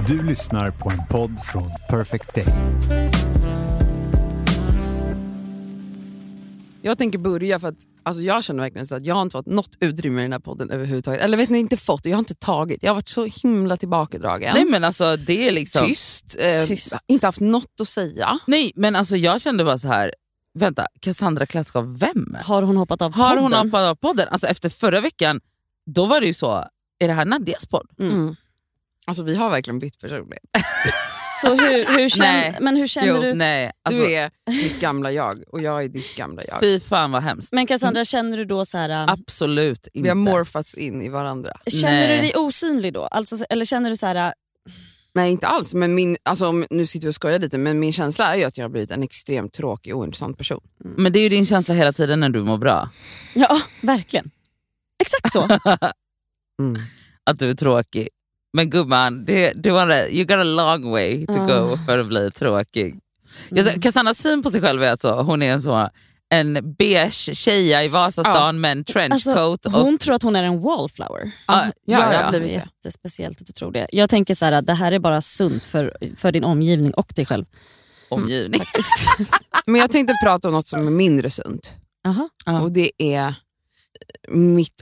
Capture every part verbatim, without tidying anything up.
Du lyssnar på en podd från Perfect Day. Jag tänker börja för att alltså jag känner verkligen så att jag har inte fått något utrymme i den här podden överhuvudtaget. Eller vet ni, inte fått, jag har inte tagit. Jag har varit så himla tillbakadragen. Nej men alltså det är liksom Tyst, eh, Tyst. Inte haft något att säga. Nej men alltså jag kände bara så här. Vänta, Cassandra Klätskov, vem? Har hon hoppat av Har podden? hon hoppat av podden? Alltså efter förra veckan, då var det ju så, är det här Nadias podd? Mm. Mm. Alltså vi har verkligen bytt personlighet. Så hur, hur känner, Nej. men hur känner Jo, du? Nej, alltså, Du är ditt gamla jag och jag är ditt gamla jag. fy fan vad hemskt. Men Cassandra, känner du då så här? äh, Absolut inte. Vi har morfats in i varandra. Känner Nej. du dig osynlig då? Alltså, eller känner du så här? Äh, Nej, inte alls. Men min, alltså, nu sitter vi och skojar lite, men min känsla är ju att jag har blivit en extremt tråkig och ointressant person. Men det är ju din känsla hela tiden när du mår bra. ja, verkligen. Exakt så. Mm. Att du är tråkig. Men gumman, det, du har, you got a long way to Ah. go för att bli tråkig. Mm. Jag, Cassandras syn på sig själv är att så, hon är en, så, en beige tjeja i Vasastan Ja. med en Alltså, trenchcoat. och, hon tror att hon är en wallflower. Ja, ja, ja, jag ja. har blivit det. Jättespeciellt att du tror det. Jag tänker så här, att det här är bara sunt för, för din omgivning och dig själv. omgivning. Men jag tänkte prata om något som är mindre sunt. Aha. Ja. Och det är mitt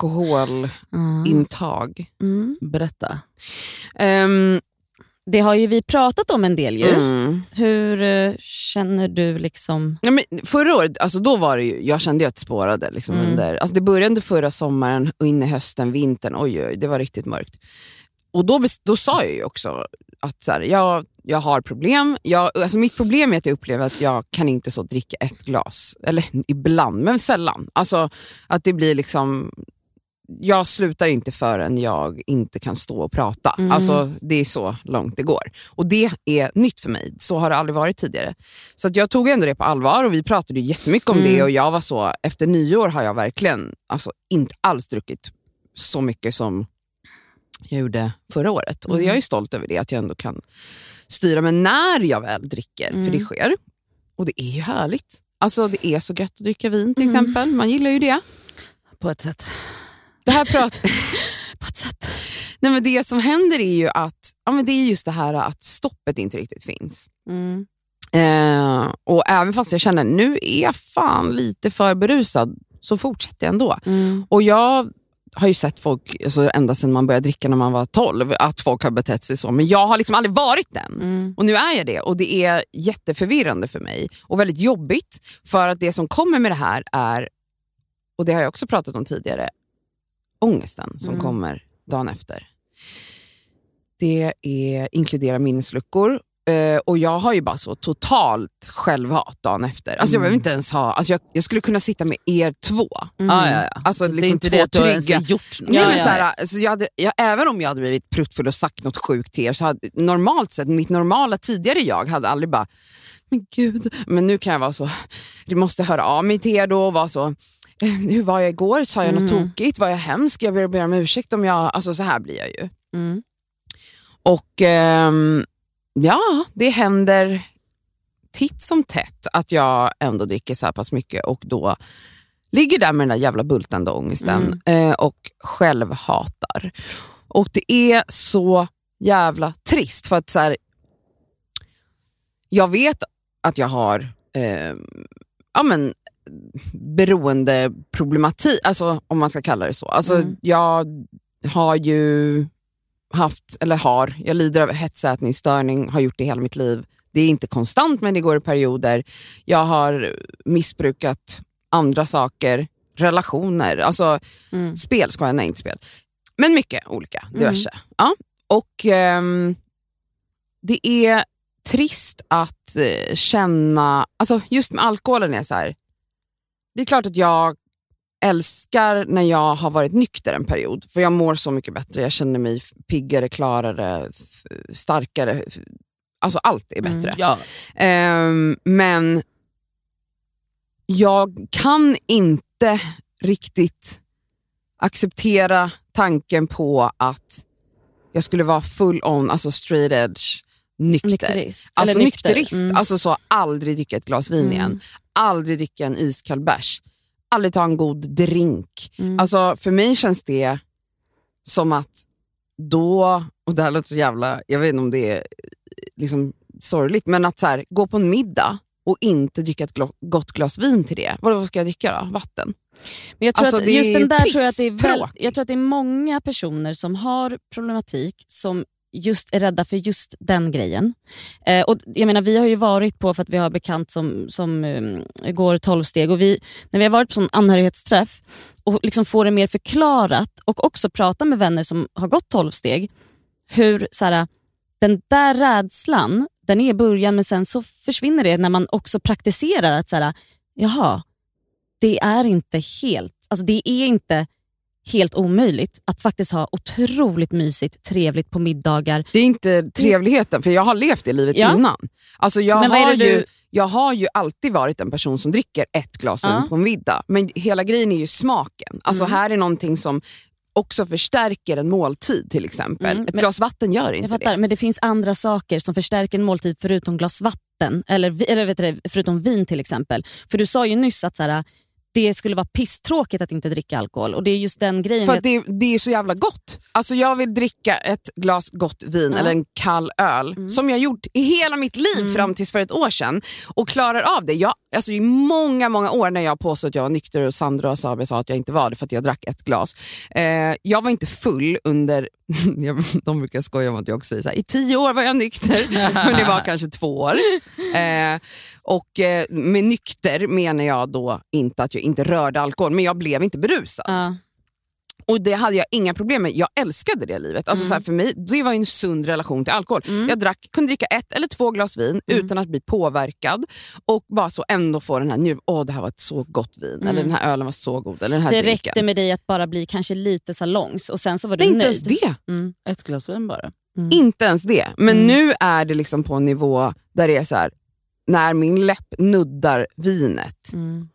alkoholintag. Mm. Berätta. Um, Det har ju vi pratat om en del ju. mm. Hur eh, känner du liksom? Ja, men förra året, alltså då var det ju, jag kände ju att det spårade liksom Mm. under, alltså det började förra sommaren och in i hösten, vintern, oj, oj det var riktigt mörkt. Och då, bes- då sa jag ju också att så här, jag, jag har problem. Jag, alltså mitt problem är att jag upplever att jag kan inte så dricka ett glas. Eller ibland, men sällan. Alltså att det blir liksom, jag slutar inte förrän jag inte kan stå och prata. Mm. Alltså det är så långt det går. Och det är nytt för mig. Så har det aldrig varit tidigare. Så att jag tog ändå det på allvar och vi pratade ju jättemycket om Mm. det. Och jag var så, efter nyår har jag verkligen alltså, inte alls druckit så mycket som jag gjorde förra året. Och Mm. jag är stolt över det, att jag ändå kan styra mig när jag väl dricker. Mm. För det sker. Och det är ju härligt. Alltså det är så gött att dricka vin till Mm. exempel. Man gillar ju det. På ett sätt. Det här pratar... På ett sätt. Nej, men det som händer är ju att ja, men det är just det här att stoppet inte riktigt finns. Mm. Eh, och även fast jag känner nu är jag fan lite för berusad så fortsätter jag ändå. Mm. Och jag har ju sett folk alltså, ända sedan man började dricka när man var tolv att folk har betett sig så. Men jag har liksom aldrig varit den. Mm. Och nu är jag det. Och det är jätteförvirrande för mig. Och väldigt jobbigt. För att det som kommer med det här är, och det har jag också pratat om tidigare, ångesten som Mm. kommer dagen efter. Det är, inkluderar minnesluckor. Eh, och jag har ju bara så totalt självhat dagen efter. Alltså jag behöver inte ens ha, alltså jag, jag skulle kunna sitta med er två. Mm. Ah, ja, ja. Alltså Så det är liksom inte två det att du har ens trygga. gjort något. Nej, Ja, men ja, så här, alltså jag hade, jag, även om jag hade blivit pruttfull och sagt något sjukt till er så hade normalt sett, mitt normala tidigare jag hade aldrig bara, men gud, men nu kan jag vara så, du måste höra av mig till er då och vara så, eh, hur var jag igår? Sa jag något Mm. tokigt? Var jag hemsk? Jag ber, ber om ursäkt om jag, alltså så här blir jag ju. Mm. Och ehm, ja, det händer titt som tätt att jag ändå dricker så här pass mycket och då ligger där med den där jävla bultande ångesten eh, och själv hatar. Och det är så jävla trist för att så här, jag vet att jag har eh, ja men beroende problematik, alltså om man ska kalla det så. Alltså Mm. jag har ju haft, eller har, jag lider av hetsätningsstörning, har gjort det hela mitt liv. Det är inte konstant men det går i perioder. Jag har missbrukat andra saker, relationer, alltså Mm. spel ska jag, nej inte spel. Men mycket olika, diverse. Ja. Och ehm, det är trist att eh, känna, alltså just med alkoholen är så här, det är klart att jag älskar när jag har varit nykter en period, för jag mår så mycket bättre, jag känner mig piggare, klarare, f- starkare, f- alltså allt är bättre. Mm, Ja. Ehm, men jag kan inte riktigt acceptera tanken på att jag skulle vara full on, alltså straight edge nykter. Nykterist. Alltså Eller nykter. nykterist, Mm. alltså så aldrig dricka ett glas vin Mm. igen, aldrig dricka en iskall bärs, aldrig ta en god drink. Mm. Alltså för mig känns det som att då och det här låter så jävla, jag vet inte om det är liksom sorgligt, men att så här, gå på en middag och inte dricka ett glo- gott glas vin till det. Vad, vad ska jag dricka då? Vatten? Men jag tror Alltså, att det just är den där tror jag att det är väl, pisstråkigt. jag tror att det är många personer som har problematik som just är rädda för just den grejen. Eh, och jag menar, vi har ju varit på, för att vi har bekant som, som um, går tolv steg, och vi, när vi har varit på sån anhörighetsträff och liksom får det mer förklarat och också prata med vänner som har gått tolv steg, hur såhär, den där rädslan, den är i början, men sen så försvinner det när man också praktiserar att såhär, jaha, det är inte helt, alltså det är inte helt omöjligt att faktiskt ha otroligt mysigt, trevligt på middagar. Det är inte trevligheten, för jag har levt det livet Ja. innan. Alltså jag, Men vad är har det ju, du- jag har ju alltid varit en person som dricker ett glas vin Ja. på en middag. Men hela grejen är ju smaken. Alltså Mm. här är någonting som också förstärker en måltid till exempel. Mm, Ett men- glas vatten gör Jag inte fattar, det. men det finns andra saker som förstärker en måltid förutom glas vatten, eller, vi- eller vet du, förutom vin till exempel. För du sa ju nyss att så här, det skulle vara pisstråkigt att inte dricka alkohol, och det är just den grejen. För jag- att det, det är så jävla gott. Alltså jag vill dricka ett glas gott vin Ja. eller en kall öl Mm. som jag gjort i hela mitt liv Mm. fram tills för ett år sedan och klarar av det. Jag, alltså i många, många år när jag påstod att jag var nykter och Sandra och Sabe sa att jag inte var det för att jag drack ett glas. Eh, jag var inte full under, jag- de brukar skoja om att jag också säger så här, i tio år var jag nykter, men det var kanske två år. Eh, och eh, med nykter menar jag då inte att jag inte rörde alkohol, men jag blev inte berusad. ja. Och det hade jag inga problem med. Jag älskade det livet. Alltså Mm. så här, för mig, det var ju en sund relation till alkohol. Mm. Jag drack, kunde dricka ett eller två glas vin Mm. utan att bli påverkad. Och bara så ändå få den här, nu, åh det här var ett så gott vin. Mm. Eller den här ölen var så god. Eller den här Det drinken. räckte med dig att bara bli kanske lite salongs, och sen så var du Nej, inte nöjd. ens det. Mm. Ett glas vin bara. Mm. Inte ens det. Men Mm. nu är det liksom på en nivå där det är så här, när min läpp nuddar vinet, Mm.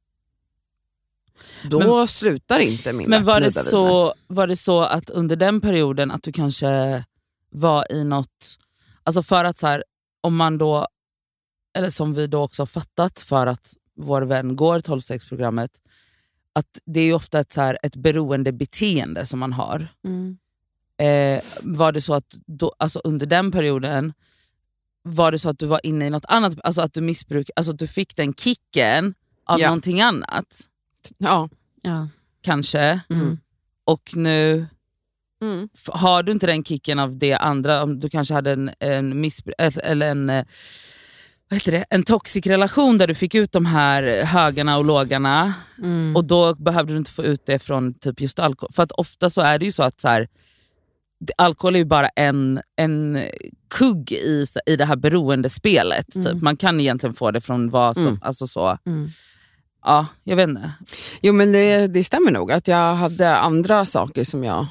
då Men- slutar inte min Men läpp var det, nudda så, vinet. var det så att under den perioden att du kanske var i något, alltså för att så här, om man då, eller som vi då också har fattat för att vår vän går tolv-stegsprogrammet, att det är ju ofta ett, så här, ett beroende beteende som man har. Mm. Eh, var det så att då, alltså under den perioden var det så att du var inne i något annat, alltså att du missbruk, alltså att du fick den kicken av Ja. någonting annat Ja. Ja. kanske, Mm. och nu Mm. f- har du inte den kicken av det andra, om du kanske hade en, en missbruk eller en, eh, vad heter det, en toxic relation där du fick ut de här högarna och lågarna, Mm. och då behövde du inte få ut det från typ just alkohol. För att ofta så är det ju så att så här, det- alkohol är ju bara en, en kugg i, i det här beroendespelet. Mm. Typ. Man kan egentligen få det från vad som, Mm. alltså så. Mm. Ja, jag vet inte. Jo men det, det stämmer nog att jag hade andra saker som jag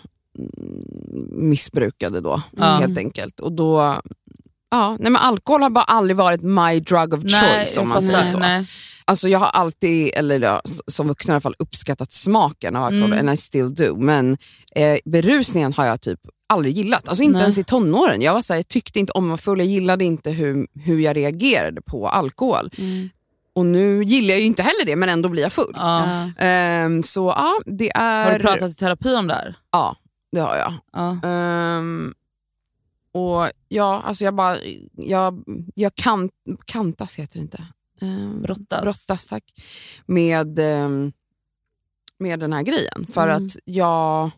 mm, missbrukade då Ja. helt enkelt. Och då, ja, nej men alkohol har bara aldrig varit my drug of choice om man säger nej, så. nej. Alltså jag har alltid, eller ja, s- som vuxen i alla fall, uppskattat smaken av alkohol, Mm. and I still do. Men eh, berusningen har jag typ aldrig gillat. Alltså inte Nej. ens i tonåren. Jag var så här, jag tyckte inte om att vara full, jag gillade inte hur, hur jag reagerade på alkohol. Mm. Och nu gillar jag ju inte heller det, men ändå blir jag full. Ja. Ja. Ehm, så ja, det är... Har du pratat i terapi om det här? Ja, det har jag. Ja. Ehm, och ja, alltså jag bara, jag, jag kan, kantas heter det inte. Ehm, Brottas. Brottas, tack. Med, ehm, med den här grejen. För Mm. att jag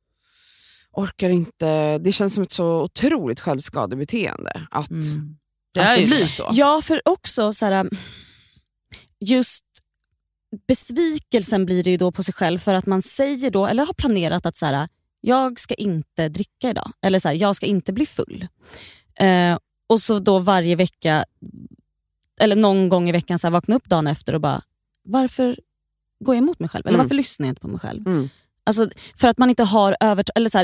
orkar inte, det känns som ett så otroligt självskadebeteende att, Mm. att är det ju blir så. Ja, för också så här, just besvikelsen blir det ju då på sig själv, för att man säger då, eller har planerat att så här, jag ska inte dricka idag, eller så här, jag ska inte bli full. Eh, och så då varje vecka, eller någon gång i veckan så här, vakna upp dagen efter och bara, varför går jag emot mig själv? Eller Mm. varför lyssnar jag inte på mig själv? Mm. Alltså, för att man inte har över... Eller så här,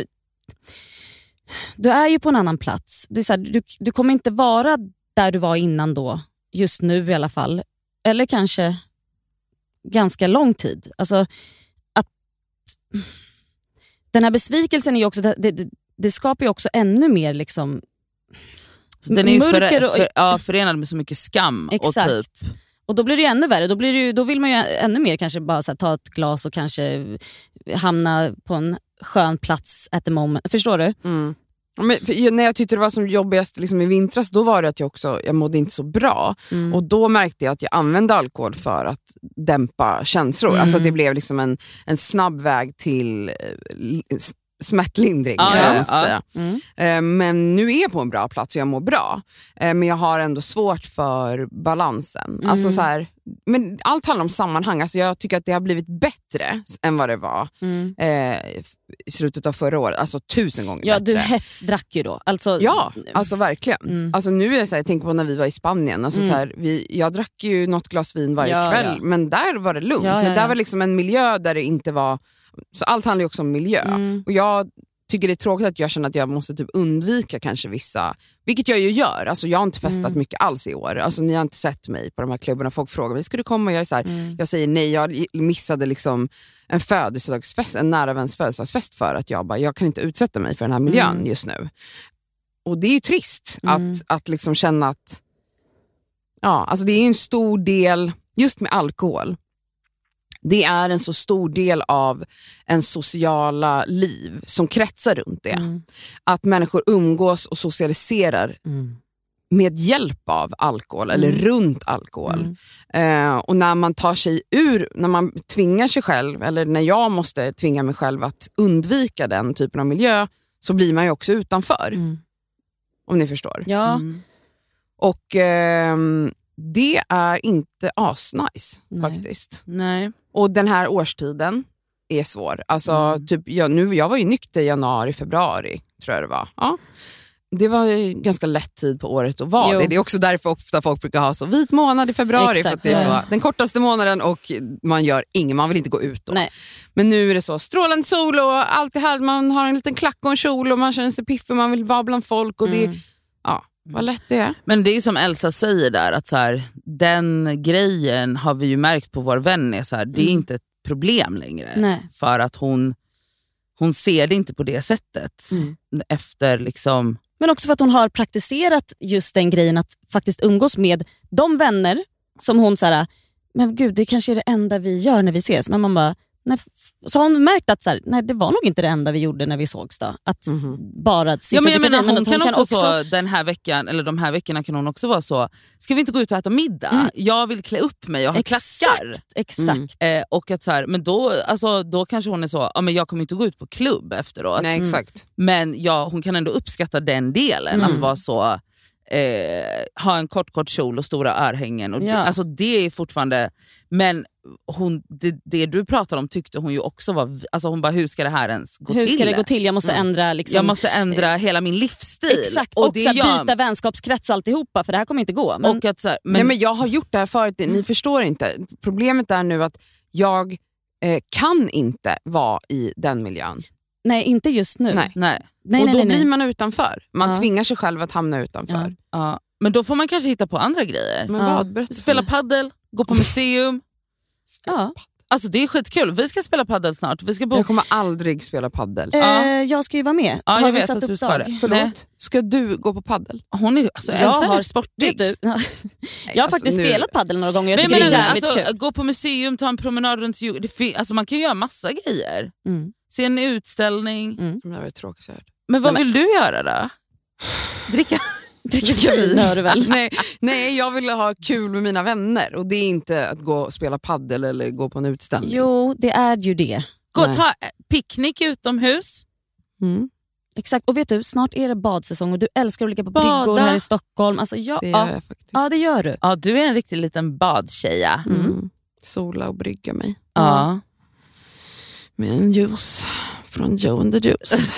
du är ju på en annan plats. Du, är så här, du, du kommer inte vara där du var innan då, just nu i alla fall. Eller kanske ganska lång tid. Alltså, att, den här besvikelsen är ju också, det, det, det skapar ju också ännu mer liksom, Så den är ju mörker för, och- för, ja, förenad med så mycket skam. Exakt. Och typ, och då blir det ju ännu värre. Då, blir det ju, då vill man ju ännu mer kanske bara så här, ta ett glas och kanske hamna på en skön plats at the moment. Förstår du? Mm. Men för när jag tyckte det var som jobbigast liksom i vintras, då var det att jag också jag mådde inte så bra. Mm. Och då märkte jag att jag använde alkohol för att dämpa känslor. Mm. Alltså att det blev liksom en, en snabb väg till eh, smärtlindring. Ja, jag ja, måste säga. Mm. Eh, men nu är jag på en bra plats och jag mår bra. Eh, men jag har ändå svårt för balansen. Mm. Alltså så här, men allt handlar om sammanhang. Alltså jag tycker att det har blivit bättre än vad det var Mm. eh, i slutet av förra året. Alltså tusen gånger Ja, bättre. du hetsdrack ju då. Alltså, Ja, alltså verkligen. Mm. Alltså nu är det så här, jag tänker på när vi var i Spanien. Alltså Mm. så här, vi, jag drack ju något glas vin varje Ja, kväll, ja. men där var det lugnt. Ja, ja, men där ja. var liksom en miljö där det inte var... Så allt handlar ju också om miljö. Mm. Och jag tycker det är tråkigt att jag känner att jag måste typ undvika kanske vissa... Vilket jag ju gör. Alltså jag har inte festat Mm. mycket alls i år. Alltså ni har inte sett mig på de här klubbarna. Folk frågar mig, ska du komma? Och jag är så här, Mm. jag säger nej, jag missade liksom en födelsedagsfest, en nära väns födelsedagsfest för att jag bara, jag kan inte utsätta mig för den här miljön Mm. just nu. Och det är ju trist Mm. att, att liksom känna att ja, alltså det är ju en stor del, just med alkohol, det är en så stor del av en sociala liv som kretsar runt det. Mm. Att människor umgås och socialiserar Mm. med hjälp av alkohol eller Mm. runt alkohol. Mm. Eh, och när man tar sig ur, när man tvingar sig själv, eller när jag måste tvinga mig själv att undvika den typen av miljö, så blir man ju också utanför. Mm. Om ni förstår. Ja, Mm. Och ehm, det är inte asnice Nej. faktiskt. Nej. Och den här årstiden är svår. Alltså, Mm. typ, jag, nu, jag var ju nykter i januari, februari tror jag det var. Ja. Det var ju ganska lätt tid på året att vara Jo. det. Det är också därför ofta folk brukar ha så vit månad i februari. Exakt, för att det är ja. så, den kortaste månaden och man gör ingen, man vill inte gå ut då. nej. Men nu är det så strålande sol och allt det här, man har en liten klack och en kjol och man känner sig piffig, man vill vara bland folk och Mm. det, ja, vad lätt det är. Men det är ju som Elsa säger där, att så här, den grejen har vi ju märkt på vår vän är så här, det är Mm. inte ett problem längre. Nej. För att hon, hon ser det inte på det sättet. Mm. Efter liksom... Men också för att hon har praktiserat just den grejen att faktiskt umgås med de vänner som hon så här, men gud, det kanske är det enda vi gör när vi ses. Men man bara, nej, så har hon märkt att så här, nej, det var nog inte det enda vi gjorde när vi sågs då. Att Mhm. bara sitta Ja, men jag och dricka menar, vin, men hon, att kan också, så den här veckan, eller de här veckorna kan hon också vara så, ska vi inte gå ut och äta middag? Mm. Jag vill klä upp mig och ha klackar. Exakt, exakt. Mm. Eh, och att så här, men då, alltså, då kanske hon är så, ja, men jag kommer inte gå ut på klubb efteråt. Nej, exakt. Men ja, hon kan ändå uppskatta den delen, Mm. att vara så, eh, ha en kort kort kjol och stora örhängen. Och Ja. det, alltså, det är fortfarande, men hon, det, det du pratar om tyckte hon ju också var, alltså hon bara, hur ska det här ens gå Hur till? ska det gå till? Jag måste ändra liksom, Jag måste ändra hela min livsstil. exakt, och, det så här, gör- byta vänskapskrets och alltihopa, för det här kommer inte gå. Men, och att, så här, men, Nej, men jag har gjort det här förut, ni Mm. förstår inte. Problemet är nu att jag eh, kan inte vara i den miljön. nej, inte just nu. Nej. nej. nej, och nej, då nej, nej. blir man utanför. Man Ja. tvingar sig själv att hamna utanför. Ja. Ja. Men då får man kanske hitta på andra grejer. Men Ja. vad? Berätta för Spela mig. paddel, gå på museum. Ja. Alltså det är skitkul, vi ska spela paddel snart. Vi ska bo... Jag kommer aldrig spela paddel. Ja. Eh, jag ska ju vara med. Ja, har jag vi vet satt att upp du ska dag? det. Förlåt, Nej. ska du gå på paddel? Hon är, alltså, Jag Elsa är har- sportig. Vet du, jag har alltså, faktiskt nu- spelat paddel några gånger. Jag Men tycker jag det är menar, jävligt alltså, kul. gå på museum, ta en promenad runt jorden. Det fin- alltså, man kan ju göra massa grejer. Mm. Se en utställning. Mm. Men det var det tråkigaste jag hört. Men vad Nej, vill du göra då? Dricka? Dricka vin, hör du väl? nej, nej, jag vill ha kul med mina vänner och det är inte att gå och spela paddel eller gå på en utställning. Jo, det är ju det. Gå Nej. ta picknick utomhus. Mm, Exakt, och vet du, snart är det badsäsong och du älskar att ligga på Bada. bryggor här i Stockholm. Alltså, ja, det gör ja, jag faktiskt. ja, det gör du. Ja, du är en riktig liten badtjeja. Mm. Sola och brygga mig. Ja. Med en juice från Joe and the Juice.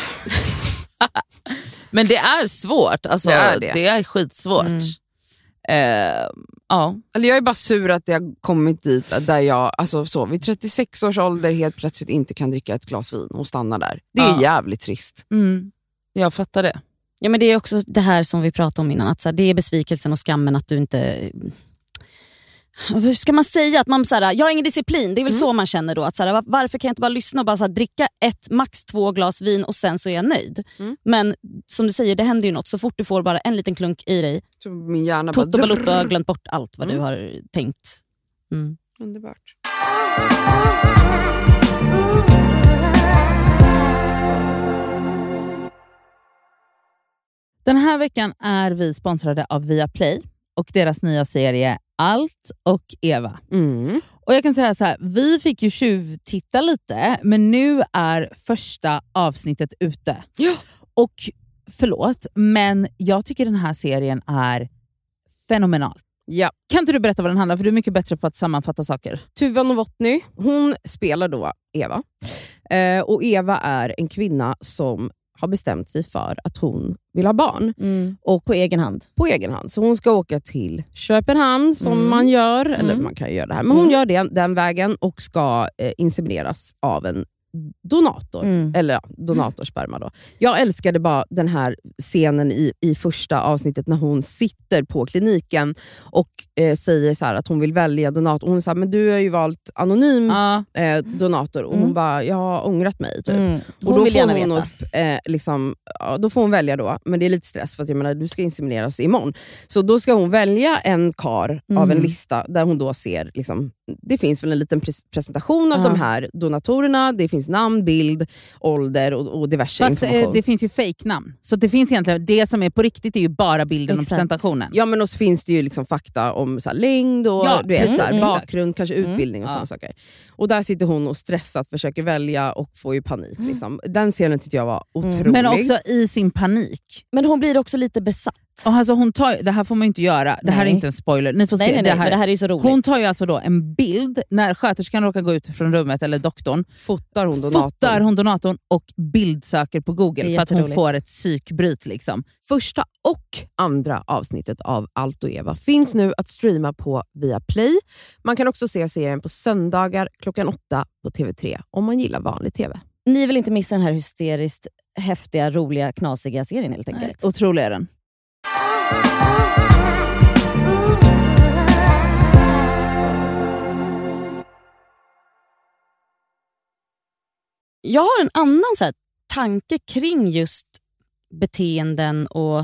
Men det är svårt. Alltså, Det det, är är det. skitsvårt. Mm. Eh, ja. Eller jag är bara sur att jag kommit dit där jag alltså så, vid trettiosex års ålder helt plötsligt inte kan dricka ett glas vin och stanna där. Det är Ja. jävligt trist. Mm. Jag fattar det. Ja, men det är också det här som vi pratade om innan. Att så här, det är besvikelsen och skammen att du inte... Hur ska man säga? Att man så här, jag har ingen disciplin. Det är väl Mm. så man känner då. Att så här, var- varför kan jag inte bara lyssna och bara så här, dricka ett, max två glas vin och sen så är jag nöjd. Mm. Men som du säger, det händer ju något. Så fort du får bara en liten klunk i dig. Så min hjärna Toto bara... Balotto har glömt bort allt vad Mm. du har tänkt. Mm. Underbart. Den här veckan är vi sponsrade av Viaplay och deras nya serie Allt och Eva. Mm. Och jag kan säga så här, vi fick ju tjuvtitta lite, men nu är första avsnittet ute. Ja. Och förlåt, men jag tycker den här serien är fenomenal. Ja. Kan inte du berätta vad den handlar om? För du är mycket bättre på att sammanfatta saker. Tuva Novotny, hon spelar då Eva. Eh, och Eva är en kvinna som har bestämt sig för att hon vill ha barn. Mm. Och på egen hand. På egen hand. Så hon ska åka till Köpenhamn som Mm. man gör. Eller Mm. man kan göra det här. Men hon Mm. gör det, den vägen och ska eh, insemineras av en donator. Mm. Eller ja, donatorsperma då. Jag älskade bara den här scenen i, i första avsnittet när hon sitter på kliniken och eh, säger så här att hon vill välja donator. Hon säger men du har ju valt anonym Ja. eh, donator. Och hon Mm. bara, jag har ångrat mig. Typ. Mm. Och Hon då vill får gärna hon veta. upp, eh, liksom, ja, då får hon välja då. Men det är lite stress för att jag menar, du ska insemineras imorgon. Så då ska hon välja en kar Mm. av en lista där hon då ser, liksom, det finns väl en liten pres- presentation av Ja. de här donatorerna. Det finns namn, bild, ålder och, och diverse Fast information. eh, det finns ju fake-namn. Så det finns egentligen, det som är på riktigt är ju bara bilden Exakt. och presentationen. Ja, men också finns det ju liksom fakta om så här, längd och Ja, du vet, precis, så här, exakt. bakgrund, kanske Mm. utbildning och Ja. sådana saker. Och där sitter hon och stressat försöker välja och får ju panik. Liksom. Den scenen tyckte jag var otrolig. Men också i sin panik. Men hon blir också lite besatt. Och alltså hon tar, det här får man ju inte göra. Det här är Nej. inte en spoiler. Ni får Nej, se. nej, det nej, här. men det här är ju så roligt. Hon tar ju alltså då en bild när sköterskan råkar gå ut från rummet eller doktorn. fotar hon donatorn. Fotar hon donatorn och bildsöker på Det Google är för att hon jätteroligt. får ett psykbryt. Liksom. Första och andra avsnittet av Allt och Eva finns nu att streama på Viaplay. Man kan också se serien på söndagar klockan åtta på T V tre om man gillar vanlig tv. Ni vill inte missa den här hysteriskt häftiga, roliga, knasiga serien helt enkelt. Otrolig är den. Jag har en annan så här, tanke kring just beteenden och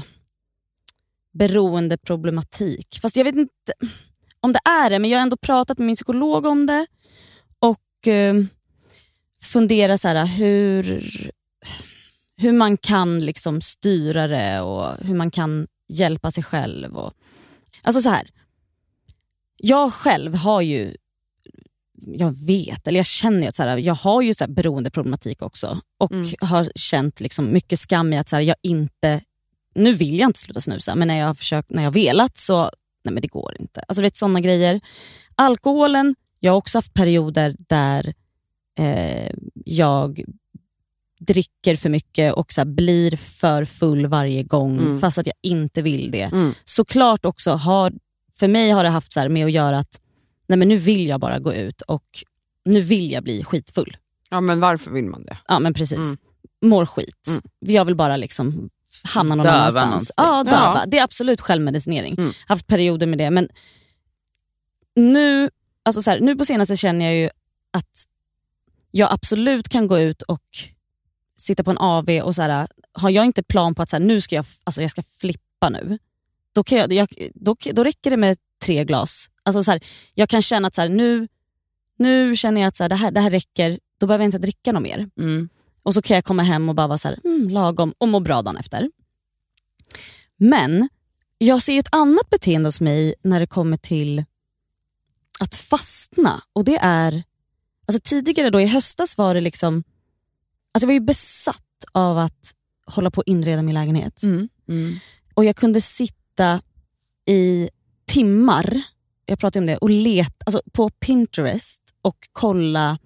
beroendeproblematik. Fast jag vet inte om det är det, men jag har ändå pratat med min psykolog om det och eh, funderar så här, hur, hur man kan liksom styra det och hur man kan hjälpa sig själv. Och, alltså så här, jag själv har ju jag vet, eller jag känner ju att så här, jag har ju så här beroendeproblematik också och Mm. har känt liksom mycket skam i att så här, jag inte, nu vill jag inte sluta snusa, men när jag har försökt, när jag velat så, nej men det går inte. Alltså vet sådana grejer. Alkoholen, jag har också haft perioder där eh, jag dricker för mycket och så här, blir för full varje gång Mm. fast att jag inte vill det. Mm. Såklart också har, för mig har det haft så här med att göra att nej men nu vill jag bara gå ut och nu vill jag bli skitfull. Ja, men varför vill man det? Ja men precis. Mm. Mår skit. Mm. Jag vill bara liksom hamna någon Döva annanstans. någonstans. Ja, döva. Ja. Det är absolut självmedicinering. Mm. Haft perioder med det. Men nu, alltså så här, nu på senaste känner jag ju att jag absolut kan gå ut och sitta på en A V och så här, har jag inte plan på att så här, nu ska jag, alltså jag ska flippa nu. Då, kan jag, jag, då, då räcker det med tre glas. Alltså så här, jag kan känna att så här, nu, nu känner jag att så här, det, här, det här räcker, då behöver jag inte dricka något mer. Mm. Och så kan jag komma hem och bara vara så här, mm, lagom och må bra dagen efter. Men jag ser ju ett annat beteende hos mig när det kommer till att fastna. Och det är, alltså tidigare då i höstas var det liksom, alltså jag var ju besatt av att hålla på och inreda min lägenhet. Mm. Mm. Och jag kunde sitta i timmar, jag pratade om det, och leta alltså på Pinterest och kolla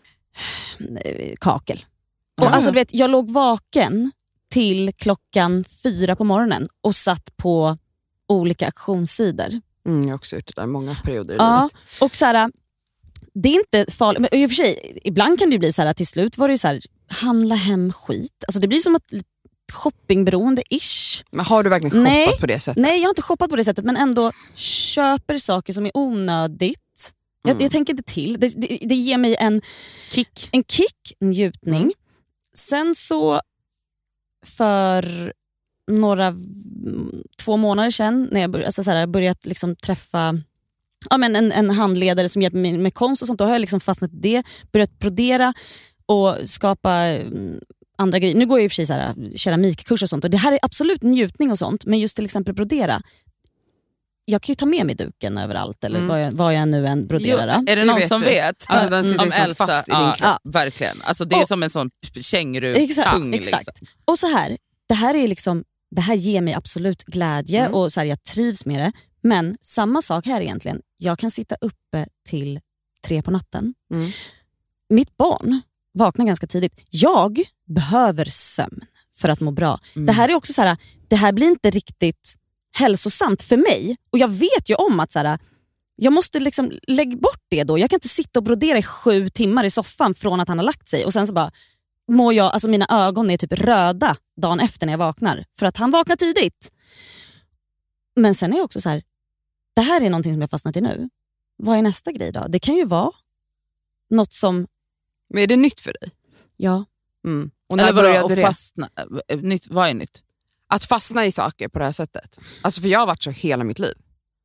eh, kakel. Och Ja. alltså, du vet, jag låg vaken till klockan fyra på morgonen och satt på olika auktionssidor. Mm, jag har också gjort det där många perioder i Ja, livet. och så här, det är inte farligt, men i och för sig, ibland kan det ju bli så här, till slut var det ju så här, handla hem skit. Alltså det blir som ett shoppingberoende-ish. Men har du verkligen shoppat Nej. på det sättet? Nej, jag har inte shoppat på det sättet, men ändå köper saker som är onödigt. Jag, Mm. jag tänker inte till. Det, det, det ger mig en Kick. en kick, en njutning. Mm. Sen så för några två månader sedan när jag började, alltså så här, börjat liksom träffa ja, men en, en handledare som hjälper mig med konst och sånt, då har jag liksom fastnat i det, börjat brodera och skapa mm, andra grejer. Nu går jag i och för sig så här, keramikkurs och sånt. Och det här är absolut njutning och sånt. Men just till exempel brodera. Jag kan ju ta med mig duken överallt. Eller mm. vad, jag, vad jag nu än broderar. Jo, är det någon vet som vi. vet? Alltså, den sitter om liksom Elsa, fast i din ja, kropp. Ja, verkligen. Alltså, det är och, som en sån känguru. Exakt, pung, exakt. Liksom. Och så här, det här är liksom, det här ger mig absolut glädje mm. och så här, jag trivs med det. Men samma sak här egentligen. Jag kan sitta uppe till tre på natten. Mm. Mitt barn vaknar ganska tidigt. Jag behöver sömn för att må bra. Mm. Det här är också så här, det här blir inte riktigt hälsosamt för mig. Och jag vet ju om att så här, jag måste liksom lägga bort det då. Jag kan inte sitta och brodera i sju timmar i soffan från att han har lagt sig. Och sen så bara mår jag, alltså mina ögon är typ röda dagen efter när jag vaknar. För att han vaknar tidigt. Men sen är jag också så här, det här är någonting som jag fastnat i nu. Vad är nästa grej då? Det kan ju vara något som... Men är det nytt för dig? Ja. Mm. Och när Eller började vadå, och det? fastna, nytt, vad är nytt? Att fastna i saker på det här sättet. Alltså för jag har varit så hela mitt liv.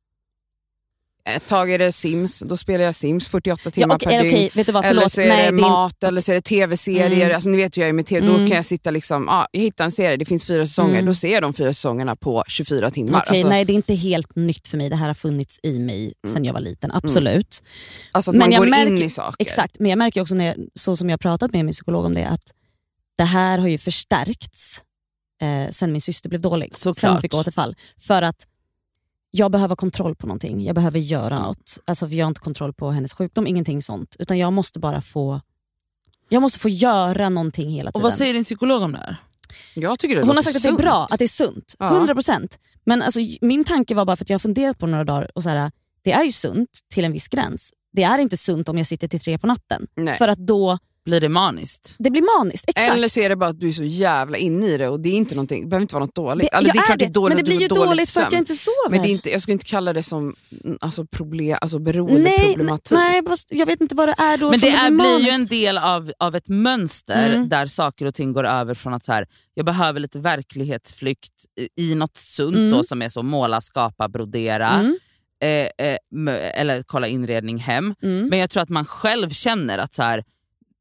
Ett tag är det Sims, då spelar jag Sims fyrtioåtta timmar ja, okay, per dygn. Okay, vet du vad, eller så är Nej, det din... mat, eller så är det tv-serier. Mm. Alltså ni vet ju jag är med tv, mm. då kan jag sitta liksom, ja, jag hittar en serie, det finns fyra säsonger, mm. då ser jag de fyra säsongerna på tjugofyra timmar. Okay, alltså, nej, det är inte helt nytt för mig. Det här har funnits i mig sedan mm. jag var liten, absolut. Mm. Alltså att men man går märker, in i saker. Exakt, men jag märker också, när jag, så som jag har pratat med min psykolog om det, att det här har ju förstärkts eh, sen min syster blev dålig. Såklart. Sen hon fick återfall. För att jag behöver kontroll på någonting. Jag behöver göra något. Alltså för jag har inte kontroll på hennes sjukdom, ingenting sånt. Utan jag måste bara få jag måste få göra någonting hela tiden. Och vad säger din psykolog om det här? Jag tycker det Hon har sagt sunt. att det är bra, att det är sunt. Ja. hundra procent. Men alltså, min tanke var bara för att jag har funderat på några dagar och så här, det är ju sunt till en viss gräns. Det är inte sunt om jag sitter till tre på natten. Nej. För att då Blir det maniskt? det blir maniskt, exakt. Eller så är det bara att du är så jävla inne i det och det är inte någonting, det behöver inte vara något dåligt. Det, alltså, det är jag klart det är dåligt, men det blir ju att du får dåligt för att sömn. jag inte sover. Men det är inte, jag skulle inte kalla det som alltså, problem, alltså beroendeproblematik. Nej, nej, jag vet inte vad det är då. Men som det är, blir blir ju maniskt. en del av, av ett mönster Mm. där saker och ting går över från att så här, jag behöver lite verklighetsflykt i något sunt Mm. då, som är så måla, skapa, brodera. Mm. Eh, eh, eller kolla inredning hem. Mm. Men jag tror att man själv känner att så här,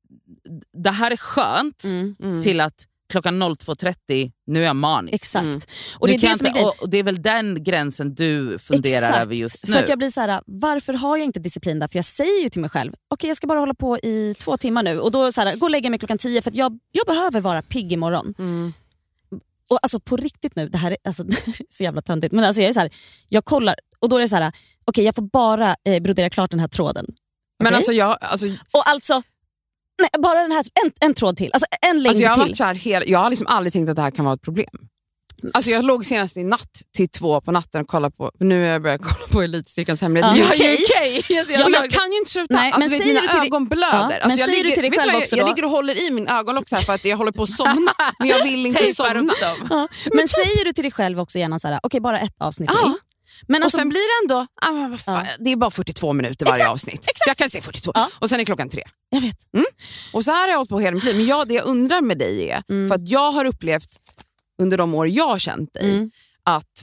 det här är skönt Mm. Mm. till att klockan två trettio, nu är jag manisk. Exakt. Mm. Och det Nu är kan det jag som är inte, grejen. och, och det är väl den gränsen du funderar Exakt. över just nu. För att jag blir så här, varför har jag inte disciplin där? För jag säger ju till mig själv, okej okay, jag ska bara hålla på i två timmar nu. Och då så här, gå och lägga mig klockan tio för att jag, jag behöver vara pigg imorgon. Mm. Och alltså på riktigt nu, det här är, alltså, det är så jävla töntigt. Men alltså jag är så här, jag kollar och då är det så här, okej okay, jag får bara eh, brodera klart den här tråden. Men Okay? alltså jag... Alltså, Och alltså, nej, bara den här, en, en tråd till. Alltså en längd Alltså jag, har till. varit så här hela, jag har liksom aldrig tänkt att det här kan vara ett problem. Alltså jag låg senast i natt till två på natten och kollade på, för nu har jag börjat kolla på Elitstyrkans hemlighet. Ja. U K. Okay. Och jag kan ju inte sluta. Nej, alltså, men vet, säger mina du till dig- ögon blöder. Ja, alltså, men jag, säger du ligger, till dig vet själv du vad, också jag då? ligger och håller i min ögonlock så här för att jag håller på att somna. Men jag vill inte Tejpar somna. upp dem. Ja. Men säger du till dig själv också gärna så här, okej okay, bara ett avsnitt Ja. till. Men alltså, Och sen blir det ändå, ah, men vad fan, Ja. det är bara fyrtiotvå minuter varje Exakt, avsnitt. exakt. Så jag kan se fyrtiotvå. Ja. Och sen är klockan tre. jag vet. Och så här har jag hållit på hela mitt liv. Men jag, det jag undrar med dig är, Mm. för att jag har upplevt under de år jag har känt dig, Mm. att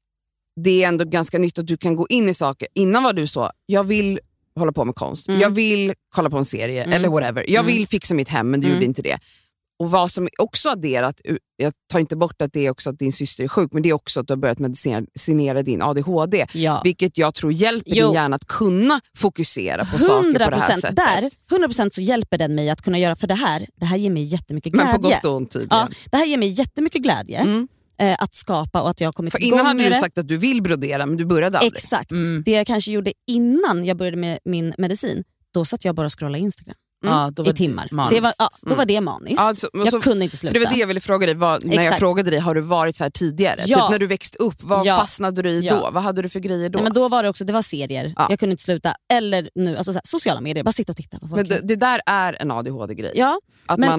det är ändå ganska nytt att du kan gå in i saker. Innan var du så, jag vill hålla på med konst, Mm. jag vill kolla på en serie Mm. eller whatever. Jag Mm. vill fixa mitt hem, men du Mm. gjorde inte det. Och vad som också adderat, jag tar inte bort att det är också att din syster är sjuk, men det är också att du har börjat medicinera din A D H D. Ja. Vilket jag tror hjälper Jo. din hjärna att kunna fokusera på saker på det här sättet. Där, hundra procent så hjälper den mig att kunna göra, för det här, det här ger mig jättemycket Men glädje. på gott och ont tydligen. Ja, det här ger mig jättemycket glädje Mm. eh, att skapa och att jag har kommit För igång innan hade med du det. sagt att du vill brodera, men du började aldrig. Exakt. Mm. Det jag kanske gjorde innan jag började med min medicin, då satt jag bara och scrollade Instagram Ja, då var i timmar. maniskt. Det var, ja, då var det maniskt. Alltså, jag så, kunde inte för sluta. det var det jag ville fråga dig, vad, när jag Exakt. frågade dig, har du varit så här tidigare? Ja. Typ när du växte upp, vad Ja. fastnade du i Ja. då? Vad hade du för grejer då? Nej, men då var det också, det var serier. Ja. Jag kunde inte sluta. Eller nu, alltså så här, sociala medier, bara sitta och titta på folk. Men det, det där är en A D H D-grej. Ja, Att men- man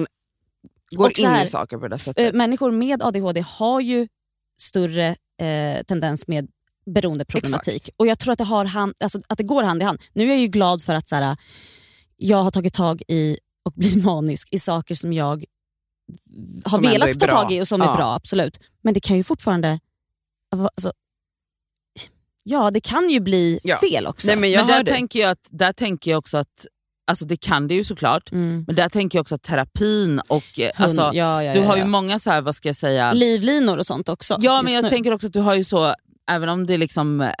går och så in här, i saker på det där sättet. eh, människor med A D H D har ju större eh, tendens med beroendeproblematik. Exakt. Och jag tror att det, har hand, alltså, att det går hand i hand. Nu är jag ju glad för att så här, jag har tagit tag i och blivit manisk i saker som jag har Som ändå är velat ta bra. tag i och som Ja. är bra, absolut. Men det kan ju fortfarande, alltså, ja det kan ju bli Ja. fel också. Nej, men jag Men där hör dig. tänker, jag att, där tänker jag också att alltså det kan det ju såklart. Mm. Men där tänker jag också att terapin och eh, alltså, ja, ja, ja, du har ja. ju många så här, vad ska jag säga, livlinor och sånt också. ja, men jag nu. tänker också att du har ju så, även om det liksom eh,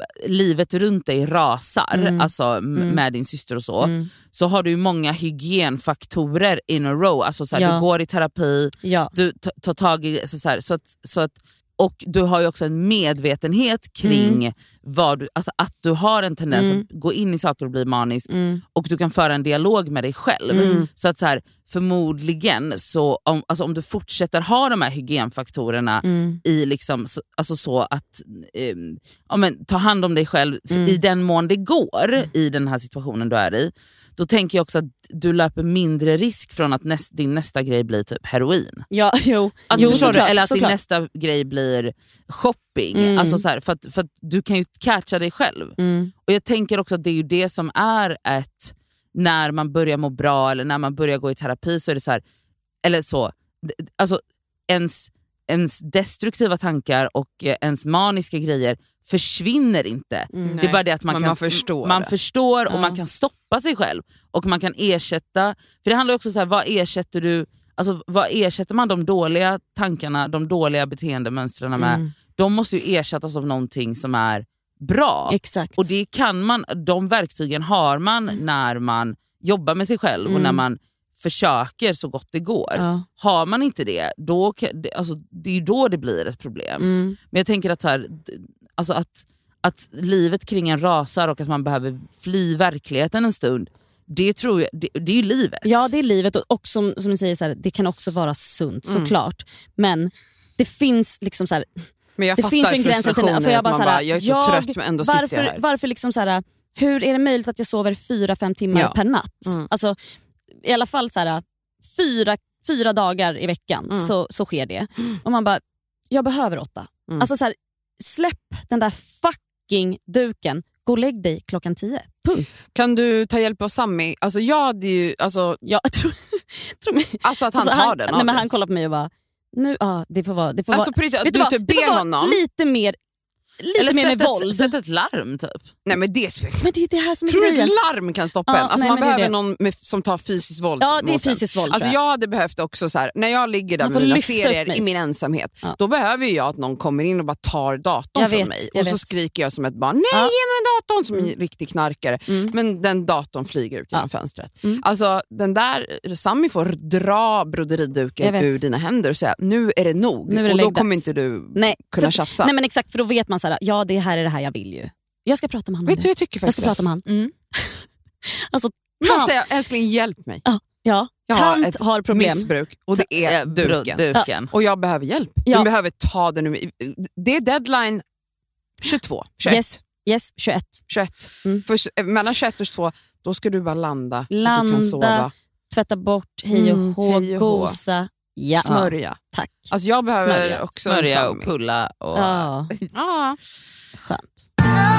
livet runt dig rasar, Mm. alltså Mm. med din syster och så, Mm. så har du ju många hygienfaktorer in a row. Alltså så här, Ja. du går i terapi, Ja. du t- tar tag i så, så, här, så, att, så att, och du har ju också en medvetenhet kring Mm. vad du, alltså att du har en tendens Mm. att gå in i saker och bli manisk, Mm. och du kan föra en dialog med dig själv. Mm. Så att så här, förmodligen så om, alltså om du fortsätter ha de här hygienfaktorerna Mm. i liksom, så- alltså så att eh, ja, men, ta hand om dig själv Mm. i den mån det går i den här situationen du är i, då tänker jag också att du löper mindre risk från att näst, din nästa grej blir typ heroin. Ja, jo. Alltså, jo, förstår du? såklart, Eller att din såklart. nästa grej blir shopping. Mm. Alltså så här, för, att, för att du kan ju catcha dig själv. Mm. Och jag tänker också att det är ju det som är ett, när man börjar må bra eller när man börjar gå i terapi, så är det så här, eller så, d- alltså ens, ens destruktiva tankar och eh, ens maniska grejer försvinner inte. Mm. Det är bara det att man Men kan man förstår man det. förstår och Ja. man kan stoppa sig själv och man kan ersätta, för det handlar också så här, vad ersätter du, alltså vad ersätter man de dåliga tankarna, de dåliga beteendemönstren med? Mm. De måste ju ersättas av någonting som är bra. Exakt. Och det kan man, de verktygen har man Mm. när man jobbar med sig själv och Mm. när man försöker så gott det går. Ja. Har man inte det, då, kan- det- alltså, det är ju då det blir ett problem. Mm. Men jag tänker att, så här, d- alltså att, att livet kring en rasar och att man behöver fly verkligheten en stund, det tror jag, det, det är ju livet. Ja, det är livet, och, och som, som ni säger, så här, det kan också vara sunt, Mm. såklart. Men det finns liksom så här, Men jag det fattar finns en gräns till frustrationen för jag att bara, man så bara, här, jag är så trött men ändå varför, sitter jag här. Varför liksom så här, hur är det möjligt att jag sover fyra, fem timmar Ja. per natt? Mm. Alltså, i alla fall så här, fyra, fyra dagar i veckan Mm. så, så sker det. Och man bara, jag behöver åtta. Mm. Alltså så här, släpp den där fucking duken, gå och lägg dig klockan tio. Punkt. Kan du ta hjälp av Sammy? Alltså jag hade ju, alltså, Jag tror, tror mig. alltså att han Alltså, tar den av nej, men dig. han kollar på mig och bara, nu, ja, det får vara, det får Alltså vara, på riktigt, att vet du vad? typ Det får ber vara honom. lite mer, lite Eller mer med sätt våld. ett, sätt ett larm typ. Nej men det spelar. Men det är det här som är Tror du grejen. ett larm kan stoppa Ja, en? Alltså nej, man men det är behöver det. någon med, som tar fysiskt våld Ja, det är mot en. fysiskt våld. Alltså tror jag. jag hade behövt också så här, när jag ligger där Man får med mina lyfta upp serier mig. i min ensamhet, Ja. då behöver ju jag att någon kommer in och bara tar datorn Jag från vet, mig. jag Och så vet. skriker jag som ett barn, nej Ja. ge mig datorn, som en Mm. riktig knarkare. Mm. Men den datorn flyger ut genom fönstret. Mm. Alltså den där, Sammy får dra broderiduken Jag vet. ur dina händer och säga, nu är det nog. Nu är det och då läggdags. kommer inte du Nej, kunna för, tjafsa. nej men exakt, för då vet man så här, ja det här är det här jag vill ju. Jag ska prata med honom Vet du nu. vad jag tycker Jag faktiskt? ska prata med honom. Mm. Alltså, Man tant, säger, älskling hjälp mig. ja, Jag har tant ett har problem. missbruk och det är Eh, bro- duken. duken. Och jag behöver hjälp. Ja. Du behöver ta det nu. Det är deadline tjugotvå, tjugoett. Yes, yes, tjugoett. tjugoett. Mm. För, mellan tjugoett och tjugotvå, då ska du bara landa, så att du Landa, kan sova. Tvätta bort, hej och Mm, hå, hej och hå. gosa. Ja, Smörja. tack. Alltså jag behöver Smörja. också en Smörja och Sammy. pulla. Och, Ja, Ja. skönt.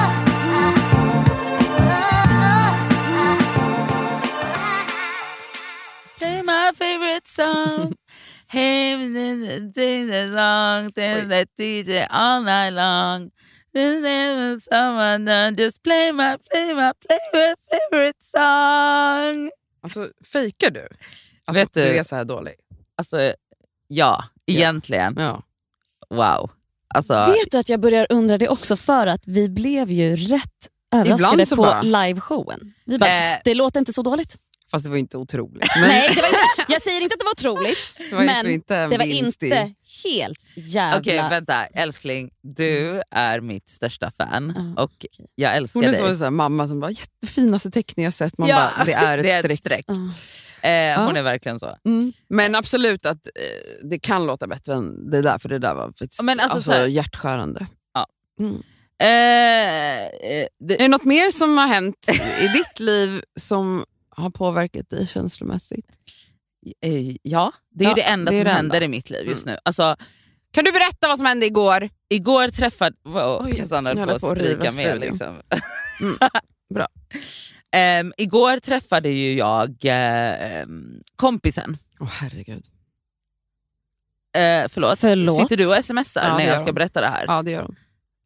Play my favorite song. Hey, sing the song. Then that D J all night long. Then someone done just play my, play my, play my favorite song. Alltså fejkar du att Vet du du- är så här dålig? Alltså, ja, egentligen. Ja. Wow. Alltså, Vet du att jag börjar undra det också, för att vi blev ju rätt överraskade Ibland så på bara- liveshowen. Vi bara, Eh. det låter inte så dåligt. Fast det var inte otroligt. Men Nej, det var inte, jag säger inte att det var otroligt, det var liksom men inte en det var vinst inte i... helt jävla... okej, vänta. Älskling, du är mitt största fan. Mm, Och jag älskar Hon är dig. som en sån här mamma som bara, jättefinaste teckning jag sett. Man Ja, bara, det är ett det är streck. ett streck. Ja. Eh, hon är verkligen så. Mm. Men absolut att eh, det kan låta bättre än det där, för det där var faktiskt Men alltså alltså, så här- hjärtskärande. Ja. Mm. Eh, eh, det, Är det något mer som har hänt i ditt liv som har påverkat dig känslomässigt? eh, ja, det är Ja, ju det enda det är som det händer enda. i mitt liv just nu. Alltså, Kan du berätta vad som hände igår? igår träffade... Wow, Oj, Cassandra nu höll höll på jag att på att riva stryka med. studion. Liksom. Mm, bra. Ehm, igår träffade ju jag eh, ehm, kompisen. Åh herregud. Eh, förlåt. Förlåt. Sitter du och smsar Ja, det när gör jag ska hon. berätta det här? Ja, det gör hon.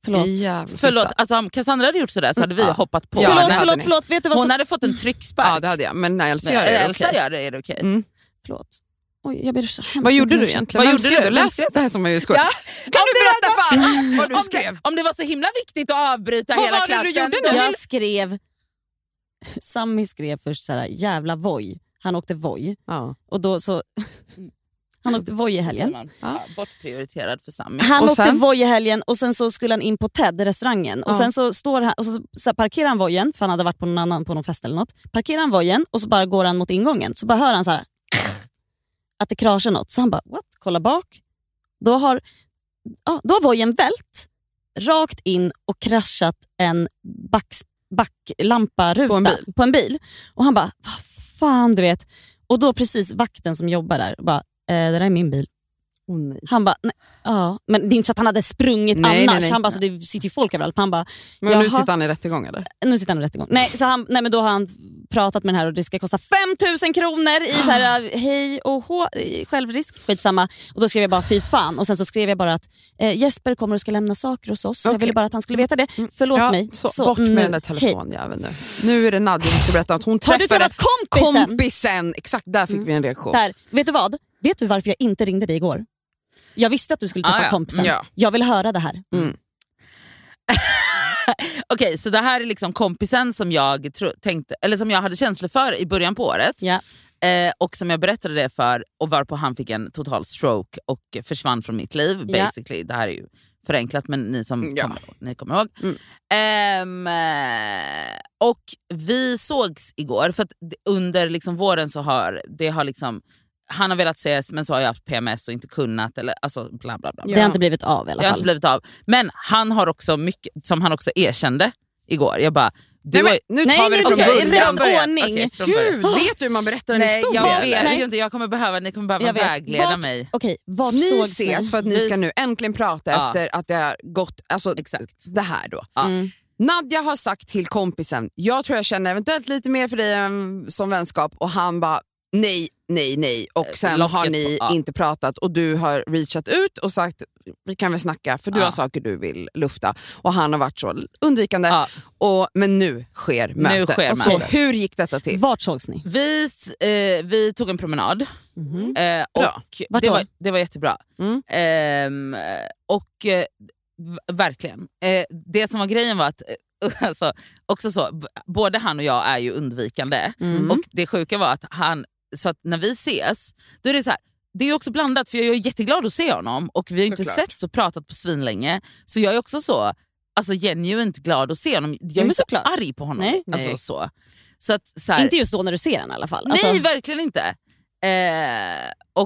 Förlåt. Jävla Förlåt, fitta. alltså om Cassandra hade gjort sådär så hade vi Ja. hoppat på. Ja, det förlåt, hade förlåt, ni. förlåt. Vet du vad Hon som... hade fått en tryckspark. Ja, det hade jag. Men när Elsa Men gör det, är det Elsa okej. gör det, är det okej? Mm. Förlåt. Oj, jag ber så hemskt Vad mycket gjorde om du ursäkt. egentligen? Vad Vem gjorde skrev du? du? Vem Läs skrev- det här som man ju skojar. Ja. Kan du berätta fan vad du Om skrev? det, om det var så himla viktigt att avbryta Vad hela var det klassen. du gjorde nu? då Jag vill- skrev... Sammy skrev först så här, jävla Voi. Han åkte Voi. Ja. Och då så... Han åkte Voi i helgen. Ja, bortprioriterad för Sammy. Han Och åkte sen? Voi i helgen och sen så skulle han in på Ted, restaurangen. Och Ja. sen så står han och så, så här parkerar han Voien, för han hade varit på någon annan på någon fest eller något. Parkerar han Voien och så bara går han mot ingången. Så bara hör han så här att det kraschar något. Så han bara, what? Kolla bak. Då har, ja, då har Voien vält rakt in och kraschat en backs, backlampa-ruta På en bil. på en bil. Och han bara, vad fan du vet. Och då precis vakten som jobbar där bara, eh, det där är min bil. Oh, nej. Han bara, nej, ja. Men det är inte så att han hade sprungit Nej, annars. nej, nej. Han bara, så det sitter ju folk överallt. Han bara, Men jaha. nu sitter han i rättegång eller? Nu sitter han i rättegång. Nej, så han, nej, men då har han pratat med den här och det ska kosta fem tusen kronor i så här, hej och hå, i självrisk. Skitsamma. Och då skrev jag bara, fy fan. Och sen så skrev jag bara att eh, Jesper kommer och ska lämna saker hos oss. Okej. Jag ville bara att han skulle veta det. Förlåt Ja, mig. så, bort med nu, den där telefonjäveln nu. Nu är det Nadja som ska berätta att hon Har du träffade träffat kompisen? kompisen. Exakt, där fick vi en reaktion. Där. Vet du vad? Vet du varför jag inte ringde dig igår? Jag visste att du skulle träffa Ah, ja. kompisen. Ja. Jag vill höra det här. Mm. Okej, så det här är liksom kompisen som jag tro, tänkte, eller som jag hade känslor för i början på året. Ja. Eh, och som jag berättade det för och varpå han fick en total stroke och försvann från mitt liv. Ja. Basically, det här är ju förenklat men ni som Ja. kommer, ni kommer ihåg. Mm. Ehm, eh, och vi sågs igår för att det- under liksom våren så har det har liksom han har velat ses men så har jag haft P M S och inte kunnat eller alltså bla bla bla. Ja. Det har inte blivit av i alla Det har fall. inte blivit av. Men han har också mycket som han också erkände igår. Jag bara du Nej, har, men, nu Nej, tar vi nej, det från okej, början. rätt ordning. Okej, från början. Gud, vet du hur man berättar en Nej, historia? jag vet eller? ju inte. Jag kommer behöva, ni kommer behöva Jag vet. vägleda Vart- mig. Okej, vart Ni sågs ses för att ni Vi- ska nu äntligen prata Ja. efter att det har gått, alltså Exakt. det här då. Ja. Mm. Nadja har sagt till kompisen, jag tror jag känner eventuellt lite mer för dig än som vänskap, och han bara nej, nej, nej. Och Eh, sen locket har ni på, ja. inte pratat och du har reachat ut och sagt vi kan väl snacka för du Ja. har saker du vill lufta. Och han har varit så undvikande. Ja. Och, men nu sker mötet. sker så mötet. hur gick detta till? Vart sågs ni? Vi, eh, vi tog en promenad Mhm. eh, Bra. och Vart det då? var, det var jättebra. Mm. Ehm, och eh, v- verkligen. Eh, det som var grejen var att eh, alltså, också så, b- både han och jag är ju undvikande. Mm. Och det sjuka var att han, så att när vi ses, då är det så här. Det är också blandat för jag är jätteglad att se honom och vi har inte Såklart. sett så pratat på svinlänge. Så jag är också så alltså genuint glad att se honom. Jag är men inte såklart. arg på honom. Nej. Alltså, Nej. så. Så att, så här, Inte just då när du ser den i alla fall. Nej, Alltså, verkligen inte. Eh, och,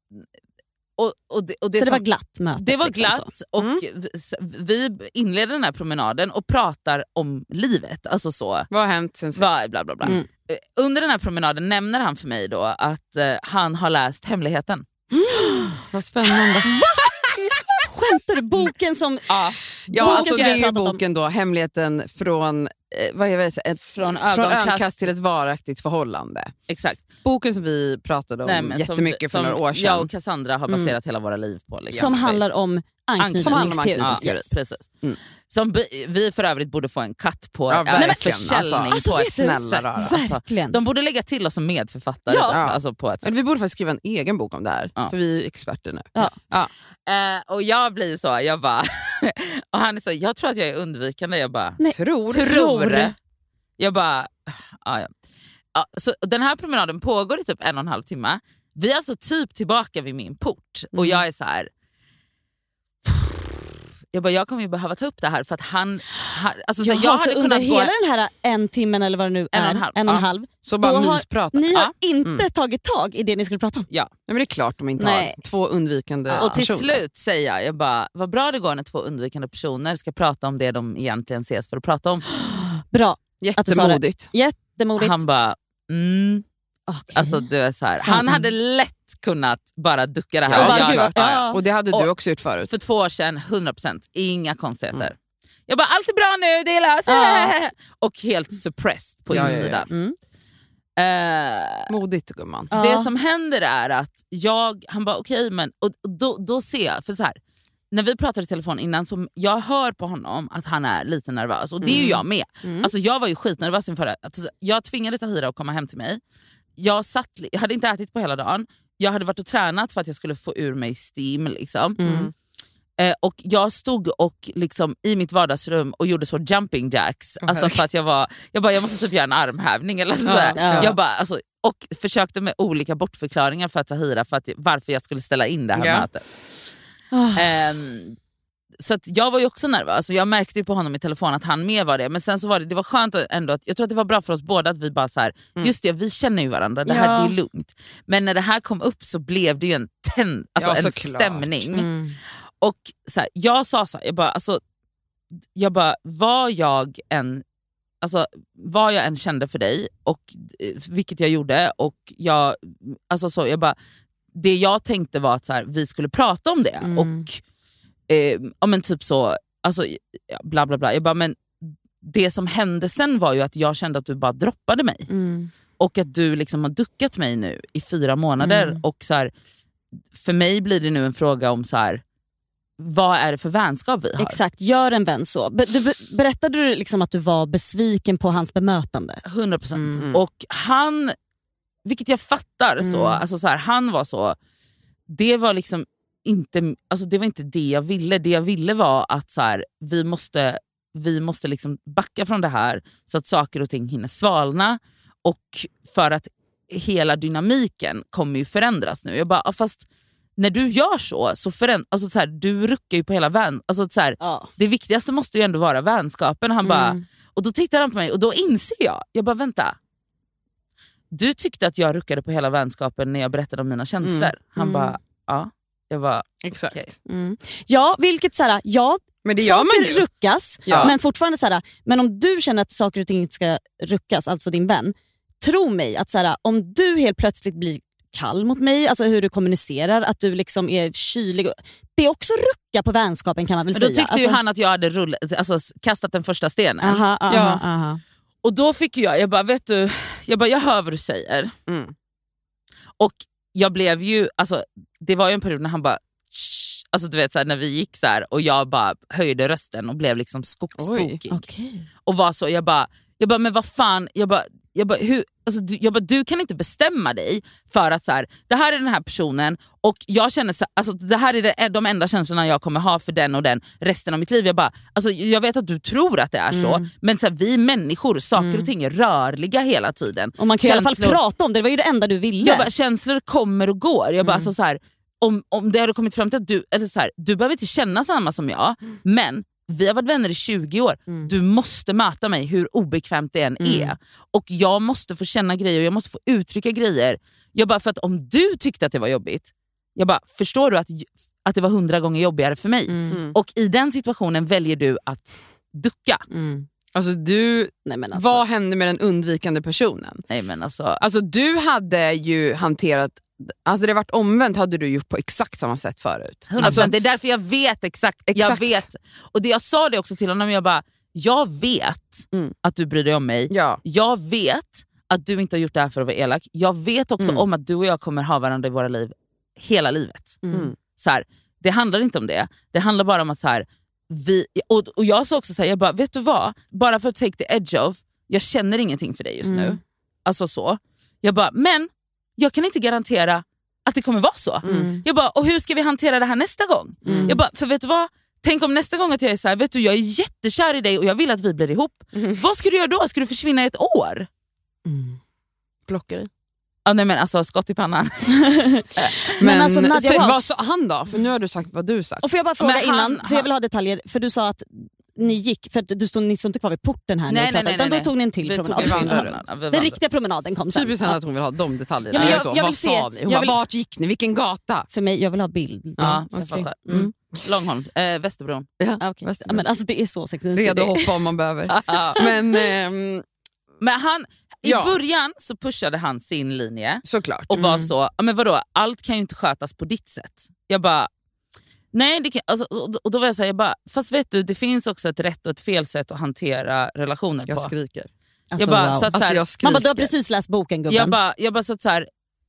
och, och det, och det, så det som, var glatt möte? det var liksom, glatt så. och Mm. vi inleder den här promenaden och pratar om livet. Alltså så. Vad har hänt sen sist? Va, bla, bla, bla. Mm. Eh, Under den här promenaden nämner han för mig då att eh, han har läst Hemligheten. Vad spännande. Skämtar du? Boken som... Ja, Ja, Boken alltså som det jag är ju pratat om. boken då, Hemligheten från, eh, vad jag vill säga, ett, Från från ögonkast- ögonkast till ett varaktigt förhållande. exakt. Boken som vi pratade om Nej, men som- jättemycket för som några år sedan. Jag och Cassandra har Mm. baserat hela våra liv på. Liksom. Som Face. handlar om anknytningsteori. Som handlar om Ja, anknytningsteori. yes, precis. Mm. Som vi, vi för övrigt borde få en katt på Ja, en verkligen. försäljning Alltså, på vet ett du, snälla sätt. rara. Alltså, Verkligen. de borde lägga till oss som medförfattare Ja. då, alltså på ett sätt. Eller vi borde faktiskt skriva en egen bok om det här, Ja. för vi är experter nu. Ja. Ja. Eh, och jag blir så, jag bara... och han är så, jag tror att jag är undvikande. Jag bara, Nej, Tror. tror. Jag bara, ah, ja. Ja, så den här promenaden pågår i typ en och en halv timme. Vi är alltså typ tillbaka vid min port. Och jag är så här... Jag bara, jag kommer ju behöva ta upp det här för att han... han alltså, så Jaha, jag så hade under kunnat gå... hela den här en timmen eller vad det nu är, En och en halv, en och en ja. halv Så bara då har mysprata. ni har Ja. inte Mm. tagit tag i det ni skulle prata om. Ja. Nej, men det är klart de inte Nej. har två undvikande Och till personer. slut säger jag, jag bara, vad bra det går när två undvikande personer ska prata om det de egentligen ses för att prata om. Bra, att du sa det. Jättemodigt. Jättemodigt. Han bara, mm. Okej. Alltså det är så här. Så- Han hade lätt kunnat bara ducka det här. Ja, Och bara, jag- gud, såklart. ja. ja. Och det hade du Och- också gjort förut. För två år sedan, hundra procent, inga konstigheter. Mm. Jag bara, allt är bra nu, det är löst. Ja. Och helt suppressed på Ja, ja, ja. insidan. Mm. Eh, Modigt gumman. Ja. Det som händer är att jag, han bara okej men, och och då, då ser jag, för så här, när vi pratade i telefon innan så jag hör på honom att han är lite nervös och det är ju jag med. Mm. Alltså jag var ju skitnervös inför det. Alltså, jag tvingade Tahira att komma hem till mig. Jag, satt, jag hade inte ätit på hela dagen. Jag hade varit och tränat för att jag skulle få ur mig steam liksom. Mm. Eh, och jag stod och liksom i mitt vardagsrum och gjorde så jumping jacks. Oh, alltså för att jag var jag bara jag måste typ göra en armhävning eller så. Ja, ja. Jag bara alltså, och försökte med olika bortförklaringar för att Tahira för att varför jag skulle ställa in det här Ja. mötet. Um, så att jag var ju också nervös och jag märkte ju på honom i telefon att han med var det. Men sen så var det, det var skönt ändå att, jag tror att det var bra för oss båda att vi bara så här, Mm. just det, vi känner ju varandra, det här Ja. det är lugnt. Men när det här kom upp så blev det ju en, ten, alltså Ja, en såklart. stämning. Mm. Och så här, jag sa så här, jag bara, alltså, jag bara, vad jag än Alltså vad jag än kände för dig och vilket jag gjorde och jag alltså så jag bara det jag tänkte var att så här, vi skulle prata om det Mm. och eh, ja men typ så alltså ja, bla bla bla. Jag bara men det som hände sen var ju att jag kände att du bara droppade mig Mm. och att du liksom har duckat mig nu i fyra månader Mm. och så här, för mig blir det nu en fråga om så här vad är det för vänskap vi har? Exakt, gör en vän så. Be- du, be- berättade du liksom att du var besviken på hans bemötande? hundra procent. Mm. Och han, vilket jag fattar Mm. så, alltså så här, han var så, det var liksom inte, alltså det var inte det jag ville. Det jag ville var att så här, vi måste, vi måste liksom backa från det här så att saker och ting hinner svalna och för att hela dynamiken kommer ju förändras nu. Jag bara, ja, fast när du gör så, så föränd- alltså så här, du ruckar ju på hela vän. Alltså så här, Ja. det viktigaste måste ju ändå vara vänskapen. Han bara, Mm. och då tittar han på mig och då inser jag, jag bara vänta. Du tyckte att jag ruckade på hela vänskapen när jag berättade om mina känslor. Mm. Han Mm. bara, ja. Jag bara, Exakt. okej. Mm. Ja, vilket såhär, ja, Men det gör man saker ju. ruckas, Ja. men fortfarande såhär, men om du känner att saker och ting inte ska ruckas, alltså din vän, tro mig att såhär, om du helt plötsligt blir kall mot mig, alltså hur du kommunicerar, att du liksom är kylig, det är också rucka på vänskapen kan man väl Men då säga. tyckte alltså, ju han att jag hade rullat, alltså, kastat den första stenen. aha, aha, Ja. aha. Och då fick jag, jag bara, vet du, jag bara, jag hör vad du säger. Mm. Och jag blev ju, alltså det var ju en period när han bara, "Shh." Alltså du vet så här, när vi gick så här och jag bara höjde rösten och blev liksom skogstokig. Okej. Och var så, jag bara, jag bara men vad fan, jag bara, jag bara, hur, alltså, du, jag bara, du kan inte bestämma dig för att så här, det här är den här personen och jag känner så, alltså, det här är det, de enda känslorna jag kommer ha för den och den resten av mitt liv. Jag bara, alltså, jag vet att du tror att det är så, Mm. men så här, vi människor, saker Mm. och ting är rörliga hela tiden. Och man kan i alla fall Känslor- prata om det, det var ju det enda du ville. Jag bara, känslor kommer och går. Jag bara, Mm. alltså, så här, om, om det hade kommit fram till att du, eller så här, du behöver inte känna samma som jag, men vi har varit vänner i tjugo år. Mm. Du måste möta mig hur obekvämt det än Mm. är. Och jag måste få känna grejer och jag måste få uttrycka grejer. Jag bara, för att om du tyckte att det var jobbigt, jag bara, förstår du att, att det var hundra gånger jobbigare för mig? Mm. Mm. Och i den situationen väljer du att ducka. Mm. Alltså du, Nej, men alltså. vad hände med den undvikande personen? Nej men alltså, Alltså du hade ju hanterat, alltså det varit omvänt hade du gjort på exakt samma sätt förut. hundra procent. Alltså, Det är därför jag vet exakt. Jag Exakt. vet. Och det jag sa det också till honom, jag bara, jag vet Mm. att du bryr dig om mig. ja. Jag vet att du inte har gjort det här för att vara elak. Jag vet också Mm. om att du och jag kommer ha varandra i våra liv hela livet. Mm. Så här, det handlar inte om det. Det handlar bara om att så här, vi, och, och jag sa också så här, jag bara, vet du vad? Bara för att take the edge off, jag känner ingenting för dig just Mm. nu. Alltså så. Jag bara, men jag kan inte garantera att det kommer vara så. Mm. Jag bara, och hur ska vi hantera det här nästa gång? Mm. Jag bara, för vet du vad? Tänk om nästa gång att jag är så här, vet du, jag är jättekär i dig och jag vill att vi blir ihop. Mm. Vad ska du göra då? Ska du försvinna i ett år? Mm. Blockar dig. Ah, nej men alltså, skott i pannan. Men alltså, Nadja, så, wow. vad sa han då? För nu har du sagt vad du sagt. Och får jag bara fråga Men han- innan, för jag han- vill ha detaljer, för du sa att ni gick, för att du stod, ni stod inte kvar vid porten här Nej, när vi nej, pratade, nej, utan nej, då tog ni en till Vi tog promenad. en vandrar promenad. runt. Ja, vi Den vandrar. riktiga promenaden kom sen. Typiskt henne Ja. att hon vill ha de detaljerna. Ja, men Jag, jag- så, jag vill vad se- sa ni? Hon jag bara, vill- vart gick ni? Vilken gata? För mig, jag vill ha bild. Ja, jag okej. fattar. Mm. Mm. Långholm, eh, Västerbron. Ja, Ah, okay. Västerbron. Men alltså det är så sexigt. Redo att hoppa om man behöver. Men ehm, Men han, i Ja. början så pushade han sin linje såklart. och var Mm. så, ja, men vadå, allt kan ju inte skötas på ditt sätt. Jag bara, nej det kan, alltså, och, och då var jag så här, jag bara, fast vet du, det finns också ett rätt och ett fel sätt att hantera relationer Jag på. skriker. Alltså, Jag bara, wow. så att, så Alltså här, jag skriker. Man bara, du har precis läst boken gubben. jag bara, jag bara så att så här,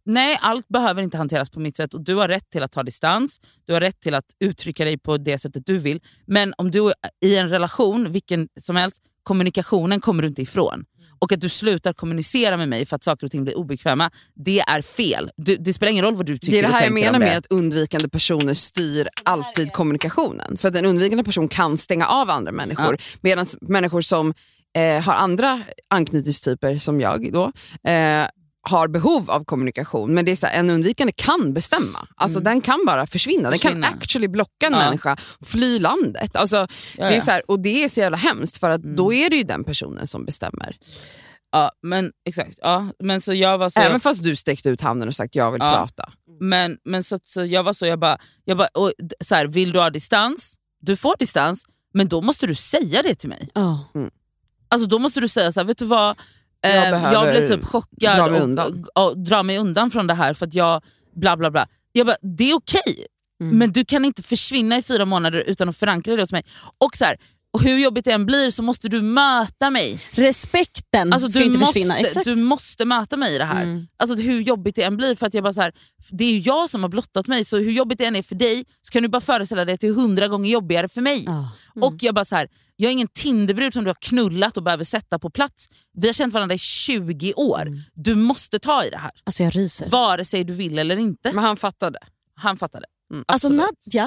nej, allt behöver inte hanteras på mitt sätt och du har rätt till att ta distans, du har rätt till att uttrycka dig på det sättet du vill, men om du är i en relation, vilken som helst, kommunikationen kommer du inte ifrån. Och att du slutar kommunicera med mig för att saker och ting blir obekväma, det är fel. Du, det spelar ingen roll vad du tycker. Det är det här och jag tänker menar om det. med att undvikande personer styr alltid kommunikationen. För att en undvikande person kan stänga av andra människor. Ja. Medan människor som eh, har andra anknytningstyper som jag då, eh, har behov av kommunikation. Men det är så här, en undvikande kan bestämma. Alltså mm. den kan bara försvinna. försvinna. Den kan actually blocka en ja. människa, fly landet. Alltså, ja, det är så här, och det är så jävla hemskt för att mm. då är det ju den personen som bestämmer. Ja, men exakt. Ja, men så jag var så Även fast du sträckte ut handen och sagt jag vill ja. prata. Men, men så, så jag var så, jag bara, jag bara och, så här, vill du ha distans? Du får distans, men då måste du säga det till mig. Oh. Mm. Alltså då måste du säga så här, vet du vad? Jag, jag blev typ chockad dra mig och, undan. Och, och dra mig undan från det här för att jag bla bla bla. Jag bara, det är okej. Okay, mm. Men du kan inte försvinna i fyra månader utan att förankra det hos mig. Och så här, och hur jobbigt det än blir så måste du möta mig. Respekten alltså, ska du inte måste, försvinna. Exakt. Du måste möta mig i det här. Mm. Alltså hur jobbigt det än blir för att jag bara så här, det är ju jag som har blottat mig, så hur jobbigt det än är för dig så kan du bara föreställa det till hundra gånger jobbigare för mig. Oh. Mm. Och jag bara så här, jag är ingen Tinderbrud som du har knullat och behöver sätta på plats. Vi har känt varandra i tjugo år. Mm. Du måste ta i det här. Alltså jag ryser. Vare sig du vill eller inte. Men han fattade. Han fattade. Mm. Alltså Nadja,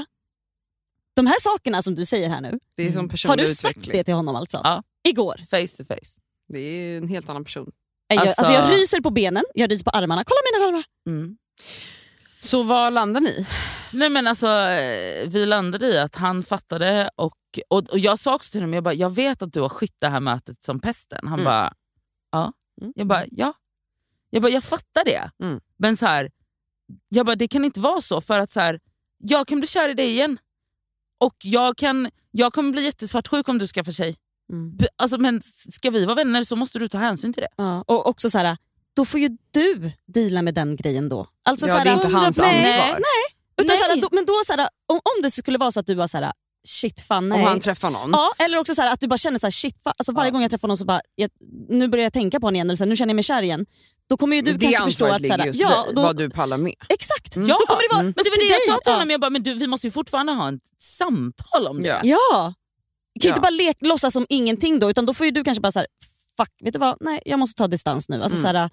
de här sakerna som du säger här nu, det är som har du utveckling. sagt det till honom alltså? Ja. Igår? Face to face. Det är en helt annan person. Jag, Alltså, alltså jag ryser på benen, jag ryser på armarna. Kolla mina armar. Mm. Så vad landar ni? Nej men alltså, vi landade i att han fattade och, och, och jag sa också till honom, jag, bara, jag vet att du har skytt det här mötet som pesten. Han mm. bara, ja. Mm. Jag bara, ja. Jag bara, jag fattar det. Mm. Men så här, jag bara, det kan inte vara så för att så här, jag kan bli kär i dig igen. Och jag, kan, jag kommer bli jättesvartsjuk om du skaffar tjej. Mm. Alltså, men ska vi vara vänner så måste du ta hänsyn till det. Ja, och också så här, då får ju du deala med den grejen då. Alltså, ja, så här, det är inte hans nej, ansvar. Nej, utan nej. Så här, då, men då så här, om, om det skulle vara så att du var så här, shit fan nej. Om han träffar någon. Ja, eller också så här, att du bara känner så här, shit fan. Alltså varje ja. gång jag träffar någon så bara, jag, nu börjar jag tänka på honom igen, eller så här, nu känner jag mig kär igen. Då kommer ju du det kanske förstå att så här, just ja, då, vad du pallar med. Exakt. Mm. Ja, då kommer det vara mm. men det var det jag sa till honom, jag bara, men du, vi måste ju fortfarande ha ett samtal om det. Ja. Ja. Kan ju ja. inte bara le- låtsas som ingenting då, utan då får ju du kanske bara så här, fuck, vet du vad? Nej, jag måste ta distans nu. Alltså mm. så här,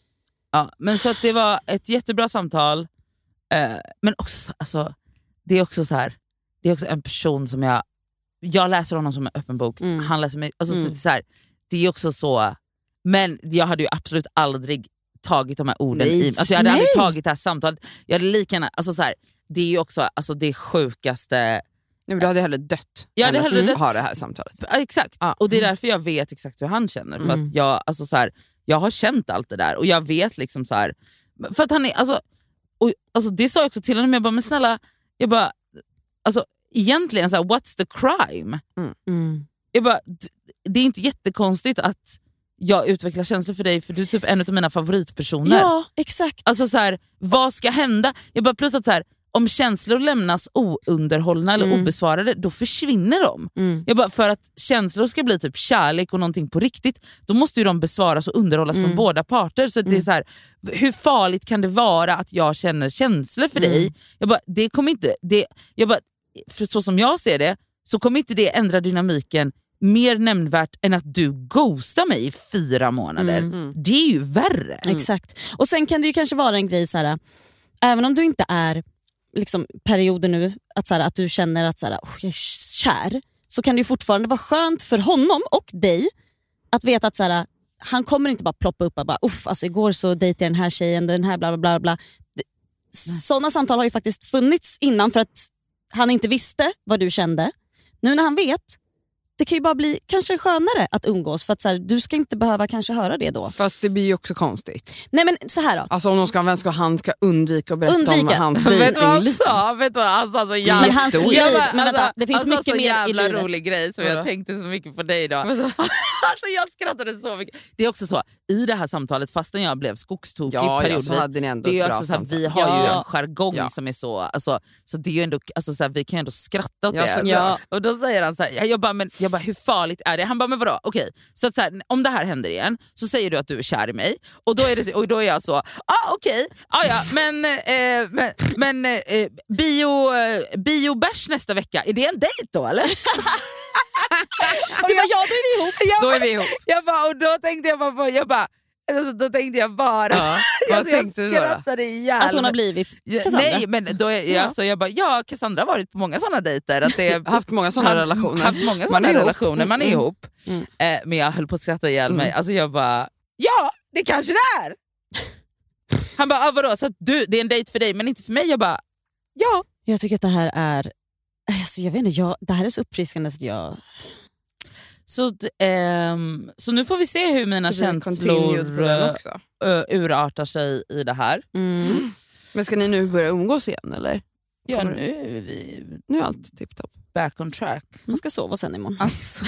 ja, men så att det var ett jättebra samtal. Eh, men också alltså, det är också så här, det är också en person som jag jag läser honom som en öppen bok. Mm. Han läser mig, alltså mm. så här, det är också så, men jag hade ju absolut aldrig tagit de här orden Nej. i, alltså jag hade Nej. aldrig tagit det här samtalet. Jag hade lika gärna, alltså så här, det är ju också alltså det sjukaste. Nej, men du hade hellre dött jag hade än hellre att dött. ha det här samtalet. Ja, exakt, ja. och det är därför jag vet exakt hur han känner. För mm. att jag, alltså så här, jag har känt allt det där och jag vet liksom så här, för att han är, alltså, och, alltså det sa jag också till honom, jag bara, men snälla, jag bara, alltså egentligen så här, what's the crime? Mm. Mm. Jag bara, det är inte jättekonstigt att jag utvecklar känslor för dig, för du är typ en av mina favoritpersoner. Ja, exakt. Alltså så här, vad ska hända? Jag bara, plus att så här, om känslor lämnas ounderhållna eller mm. obesvarade, då försvinner de. Mm. Jag bara, för att känslor ska bli typ kärlek och någonting på riktigt, då måste ju de besvaras och underhållas mm. från båda parter. Så mm. det är så här, hur farligt kan det vara att jag känner känslor för mm. dig? Jag bara, det kommer inte, det, jag bara, för så som jag ser det, så kommer inte det ändra dynamiken mer nämnvärt än att du ghostar mig i fyra månader. Mm. Det är ju värre. Mm. Exakt. Och sen kan det ju kanske vara en grej så här, även om du inte är liksom perioden nu att, så här, att du känner att så här, oh, jag är kär, så kan det ju fortfarande vara skönt för honom och dig att veta att så här, han kommer inte bara ploppa upp och bara, uff, alltså igår så dejtade jag den här tjejen, den här bla bla bla bla. Sådana samtal har ju faktiskt funnits innan för att han inte visste vad du kände. Nu när han vet, det kan ju bara bli kanske skönare att umgås, för att så här, du ska inte behöva kanske höra det då. Fast det blir ju också konstigt. Nej men så här då. Alltså om de ska ha en vän ska han ska undvika att berätta undvika. om hans Vet du vad han dejtingliv. sa? Vet du vad han sa? Så I jävla, hans liv, bara, men vänta, alltså, det finns alltså, mycket så mer i jävla livet. rolig grej som Vadå? jag tänkte så mycket på dig idag. Alltså jag skrattade så mycket. Det är också så, i det här samtalet, fastän jag blev skogstokig Ja, ja, periodvis, så hade ni ändå det är ett ju bra också så här, vi samtal. har ju Ja. en jargong Ja. som är så, alltså, så det är ju ändå, alltså, så här, vi kan ju ändå skratta åt Ja, det. så- Ja. Och då säger han så här, jag bara, men, jag jag bara, hur farligt är det? Han bara, men vadå? Okej, så att så här, om det här händer igen så säger du att du är kär i mig. Och då är, det, och då är jag så, ah, okej, ah, ja, men, eh, men, men eh, bio, eh, biobärs nästa vecka, är det en dejt då eller? Du bara, ja, då är vi ihop. Jag Då bara, är vi ihop. Jag bara, och då tänkte jag bara, på- jag bara alltså, då tänkte jag bara, Ja, vad alltså, jag tänkte du då? skrattade ihjäl. Att hon har blivit Cassandra. Nej, men då är, ja, Ja. så jag bara, ja, Cassandra har varit på många sådana dejter. Att det, Jag har haft många sådana han- relationer. Haft många Man sådana är ihop. relationer, man är Mm. ihop. Mm. Eh, men jag höll på att skratta ihjäl mig. Mm. Alltså jag bara, ja, det kanske det är. Han bara, ah, vadå? Så att du, det är en dejt för dig men inte för mig. Jag bara, ja. Jag tycker att det här är... Alltså, jag vet inte, jag, det här är så uppfriskande så att jag... Så, d- ehm, så nu får vi se hur mina Så vi continued känslor på den också. uh, urartar sig i det här. Mm. Men ska ni nu börja umgås igen eller? Ja, Kommer- nu är vi Nu är allt tipptopp. back on track. Man ska sova sen imorgon. Alltså,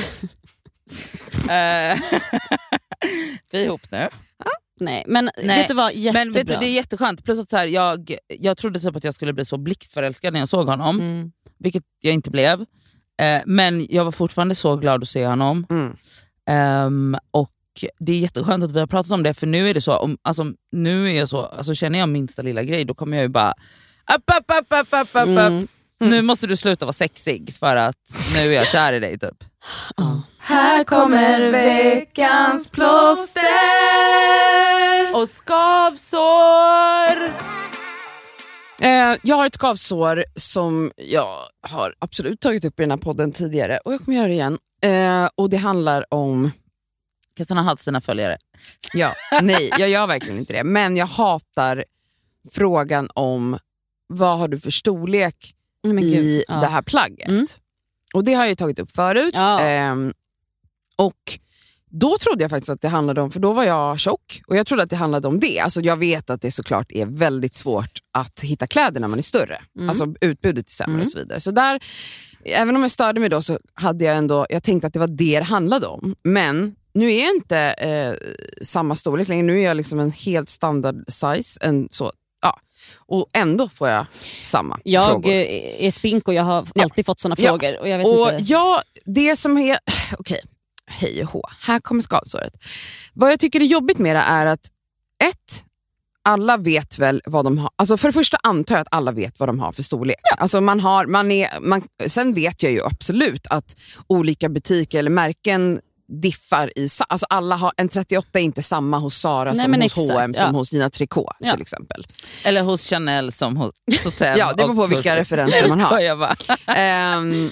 Eh, vi är ihop nu. Nej, men Nej, vet du vad? Jättebra. Men vet du, det är jätteskönt. Plus att så här, jag, jag trodde typ att jag skulle bli så blixtförälskad när jag såg honom. Mm. Vilket jag inte blev. Eh, men jag var fortfarande så glad att se honom. Mm. Ehm, och det är jätteskönt att vi har pratat om det. För nu är det så, om, alltså, nu är jag så alltså, känner jag minsta lilla grej, då kommer jag ju bara upp, upp, upp, upp, upp, upp, upp. Mm. Nu måste du sluta vara sexig för att nu är jag kär i dig typ. Ja. Här kommer veckans plåster och skavsår. Eh, jag har ett skavsår som jag har absolut tagit upp i den här podden tidigare och jag kommer göra det igen. Eh, och det handlar om... Cassandra har haft sina följare. Ja, nej, jag gör verkligen inte det. Men jag hatar frågan om vad har du för storlek Nej, men i gud. Ja. det här plagget. Mm. Och det har jag ju tagit upp förut. Ja. Ehm, och då trodde jag faktiskt att det handlade om, för då var jag tjock och jag trodde att det handlade om det. Alltså jag vet att det såklart är väldigt svårt att hitta kläder när man är större. Mm. Alltså utbudet är sämre Mm. och så vidare. Så där, även om jag störde mig då så hade jag ändå, jag tänkte att det var det det handlade om. Men nu är jag inte eh, samma storlek längre. Nu är jag liksom en helt standard size. En så, ja. Och ändå får jag samma Jag frågor. eh, är spink och jag har Ja. alltid fått såna Ja. frågor. Och jag vet Och inte. ja, det som är... Okej, hej och hå. Här kommer skavsåret. Vad jag tycker är jobbigt med det är att ett, alla vet väl vad de har. Alltså för det första antar jag att alla vet vad de har för storlek. Alltså man har, man är, man, sen vet jag ju absolut att olika butiker eller märken diffar i, sa- alltså alla har, en trettioåtta är inte samma hos Zara Nej, som men hos exakt, H och M som ja. hos Gina Tricot Ja. till exempel. Eller hos Chanel som hos Hotell. Ja, det beror på och vilka hos- referenser Nej, man har. skojar bara. Ehm,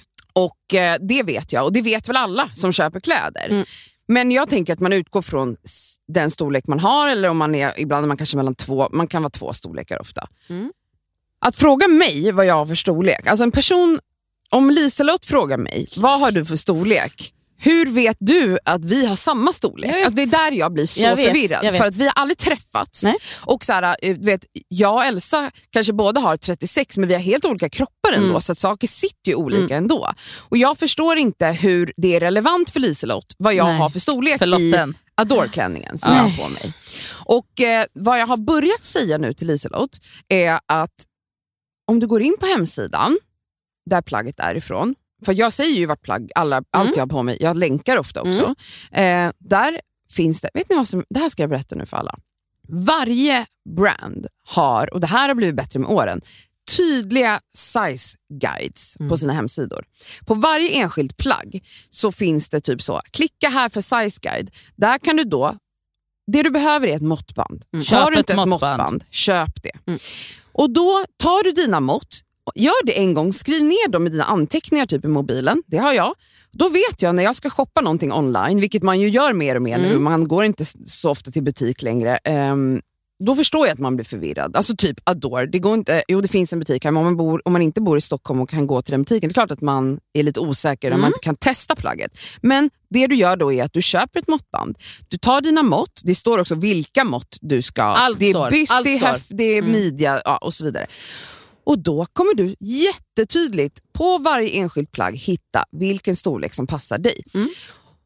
och eh, det vet jag och det vet väl alla som köper kläder. Mm. Men jag tänker att man utgår från s- den storlek man har, eller om man är, ibland är man kanske mellan två, man kan vara två storlekar ofta. Mm. Att fråga mig vad jag har för storlek, alltså en person, om Liselott frågar mig, vad har du för storlek? Hur vet du att vi har samma storlek? Jag vet. Alltså det är där jag blir så Jag vet, förvirrad. jag vet. För att vi har aldrig träffats. Nej. Och så här, du vet, jag och Elsa kanske båda har trettiosex, men vi har helt olika kroppar ändå. Mm. Så att saker sitter ju olika ändå. Och jag förstår inte hur det är relevant för Liselott vad jag Nej. har för storlek För i Lotten. Adore-klänningen som Ja. jag har på mig. Och eh, vad jag har börjat säga nu till Liselott är att om du går in på hemsidan där plagget är ifrån, för jag säger ju vart plagg, alla, allt jag har på mig, jag länkar ofta också. Eh, där finns det, vet ni vad som, det här ska jag berätta nu för alla. Varje brand har, och det här har blivit bättre med åren, tydliga size guides på sina hemsidor. På varje enskilt plagg så finns det typ så, klicka här för size guide. Där kan du då, det du behöver är ett måttband. Köp Har du inte ett ett måttband. måttband, köp det. Mm. Och då tar du dina mått, gör det en gång, skriv ner dem i dina anteckningar typ i mobilen, det har jag. Då vet jag när jag ska shoppa någonting online, vilket man ju gör mer och mer nu, Mm. man går inte så ofta till butik längre. Um, då förstår jag att man blir förvirrad. Alltså typ Adore, det går inte, jo det finns en butik här, men om man, bor, om man inte bor i Stockholm och kan gå till den butiken, det är klart att man är lite osäker om man inte kan testa plagget. Men det du gör då är att du köper ett måttband, du tar dina mått, det står också vilka mått du ska, Allt det är står, byst, allt det är står. höft, det är midja, ja, och så vidare. Och då kommer du jättetydligt på varje enskilt plagg hitta vilken storlek som passar dig.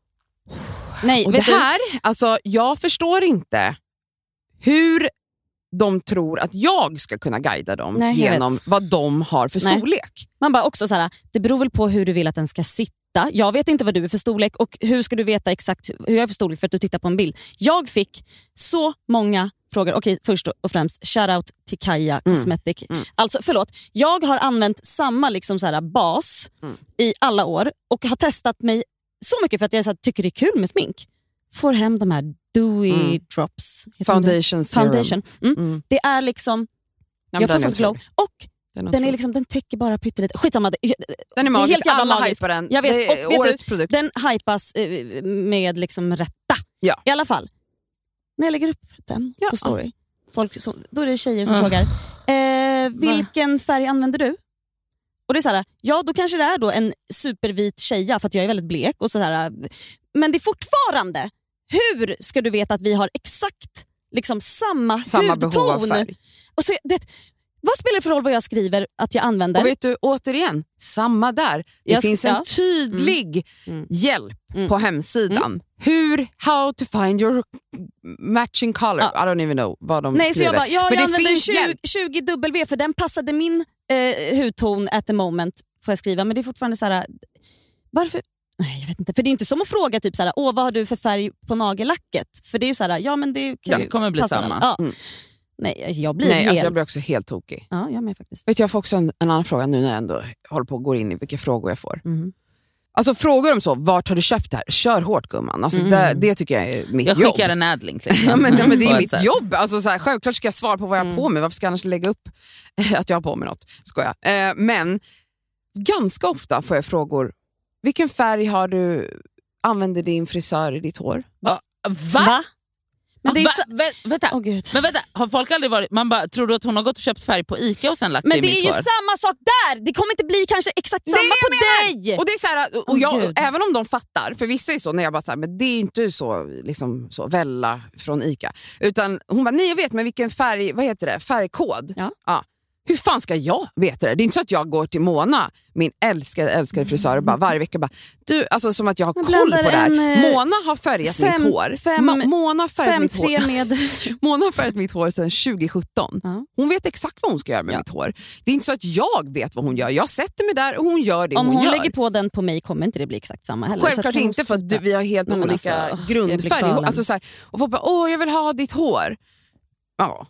Nej, Och det vet du? här, alltså jag förstår inte hur de tror att jag ska kunna guida dem Nej, jag genom vet. vad de har för Nej. storlek. Man bara också så här, det beror väl på hur du vill att den ska sitta. Jag vet inte vad du är för storlek och hur ska du veta exakt hur jag är för storlek för att du tittar på en bild. Jag fick så många frågor. Okej, först och främst shoutout till Kaja Cosmetic. Mm. Alltså förlåt, jag har använt samma liksom så här bas Mm. i alla år och har testat mig så mycket för att jag så här, tycker det är kul med smink. Får hem de här dewy Mm. drops. Heter Foundation det? serum. Foundation. Mm. Mm. Det är liksom, Ja, men jag får den är sånt glow. otrolig. Och Den är, den, är otrolig. liksom, den täcker bara pyttelite. Skitsamma. Det- den är det är magisk, helt jävla alla magisk. hypar den. Jag vet, det är och vet årets produkt. Den hypas eh, med liksom rätta. Ja. I alla fall. När jag lägger upp den Ja. på story, folk som, då är det tjejer som Mm. frågar eh, vilken färg använder du? Och det är så här, ja då kanske det är då en supervit tjeja för att jag är väldigt blek. Och så här, men det är fortfarande, hur ska du veta att vi har exakt liksom samma, Samma hudton? behov av färg. Och så, det, vad spelar det för roll vad jag skriver att jag använder? Och vet du, återigen, samma där. Det Jag ska- finns en ja. tydlig Mm. hjälp Mm. på hemsidan. Hur, how to find your matching color. Ja. I don't even know vad de Nej, så skriver. jag bara, ja, Men jag det använder finns tjugo, hjälp. tjugo W för den passade min eh, hudton at the moment, får jag skriva. Men det är fortfarande så här, varför? Nej, jag vet inte. För det är inte som att fråga typ så här, åh vad har du för färg på nagellacket? För det är ju så här, ja men det kan Ja, ju det kommer bli passa samma. väl. Ja. Mm. Nej, jag blir Nej, helt... alltså jag blir också helt tokig. Ja, jag med faktiskt. Vet du, jag får också en, en annan fråga nu när jag ändå håller på att gå in i vilka frågor jag får. Mm. Alltså frågor om så, vart har du köpt det här? Kör hårt gumman. Alltså, Mm. det, det tycker jag är mitt Jag jobb. skickar en adlink. Liksom. Ja, men, ja, men det På är ett mitt sätt. jobb. Alltså, så här, självklart ska jag svara på vad jag har Mm. på mig. Varför ska jag annars lägga upp att jag har på mig något? Skojar. Eh, men ganska ofta får jag frågor. Vilken färg har du, använder din frisör i ditt hår? Va? Va? Men det är Va? så... Vä- vänta. Åh, Gud. Men vänta, har folk aldrig varit... Man bara, tror du att hon har gått och köpt färg på Ica och sen lagt Men det det i är mitt ju hår? samma sak där! Det kommer inte bli kanske exakt Det är samma det på jag dig! Och det är så här, och Åh, jag, Gud. även om de fattar, för vissa är så när jag bara så här, men det är inte så, liksom, så Vella från Ica. Utan hon bara, nej jag vet, men vilken färg, vad heter det, färgkod? Ja. Ja. Hur fan ska jag veta det? Det är inte så att jag går till Mona, min älskade, älskade frisör, och bara varje vecka bara, du, alltså som att jag har Jag koll på blandar det här. en, eh, Mona har färgat fem- mitt hår. fem- Ma- Mona har färgat fem mitt hår. tre med... Mona har färgat mitt hår sedan tjugo sjutton. Ja. Hon vet exakt vad hon ska göra med Ja. mitt hår. Det är inte så att jag vet vad hon gör. Jag sätter mig där och hon gör det Om hon, hon gör. lägger på den på mig kommer inte det bli exakt samma heller. Så att Självklart kan hon inte, för att du, sluta. vi har helt Nej, men olika alltså, åh, jag blir grundfärg. galen. Alltså, så här, och folk bara, åh jag vill ha ditt hår. Ja,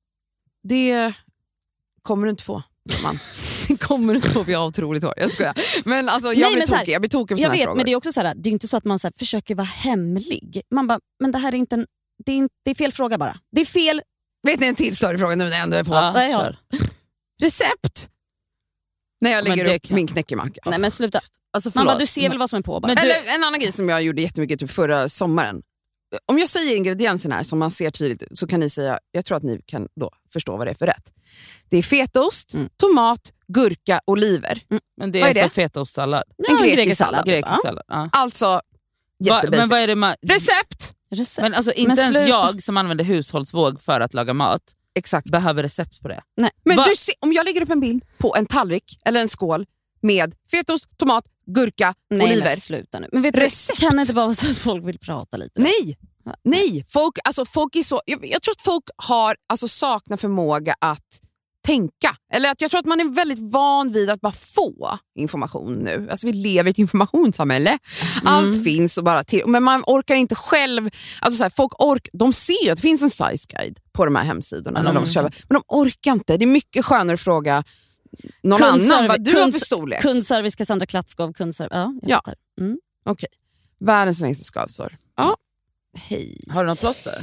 det kommer du inte få. Man. Det kommer du inte få, vi har otroligt hår. Jag skojar. Men alltså, jag Nej, blir men så här, tokig. Jag blir tokig av Jag såna här vet, frågor. men det är också så här, det är inte så att man så här, försöker vara hemlig. Man bara, men det här är inte en, det är, inte, det är fel fråga bara. Det är fel. Vet ni en till större fråga nu när jag ändå är på? Ja, Nej, ja. kör. Recept! När jag Men lägger det upp kan- min knäckemacka. Nej men sluta. Alltså, Man förlåt. bara, du ser väl vad som är på bara. Men du- Eller en annan grej som jag gjorde jättemycket typ förra sommaren. Om jag säger ingredienserna här som man ser tydligt så kan ni säga, jag tror att ni kan då förstå vad det är för rätt. Det är fetaost, Mm. tomat, gurka, oliver. Men det Vad är, är det? så fetaostsallad. Ja, en grekisk grekisk sallad. sallad. Grekisk Ja. sallad. Ja. Alltså, Va, jättebasic. men vad är det man... Recept! Recept. Men alltså inte Men ens sluta. jag som använder hushållsvåg för att laga mat Exakt. behöver recept på det. Nej. Men Va? du ser, om jag lägger upp en bild på en tallrik eller en skål med fetaost, tomat, gurka, Nej oliver. men sluta nu. Men vet du, Recept. kan det inte vara så att folk vill prata lite? Nej, nej. Folk, alltså, folk är så, jag, jag tror att folk har, alltså, saknar förmåga att tänka. Eller att jag tror att man är väldigt van vid att bara få information nu. Alltså vi lever i ett informationssamhälle. Allt finns och bara till. Men man orkar inte själv. Alltså så här, folk ork, de ser ju att det finns en size guide på de här hemsidorna. Ja, när de de köper, men de orkar inte. Det är mycket skönare att fråga någon Kundservice- annan vad du har för kunds- storlek. Kundservice Cassandra Klatskov. Kundservice. Ja, jag Ja. fattar. Mm. Okej. Världens längsta skavsår. Ja. Hej. Har du något plåster?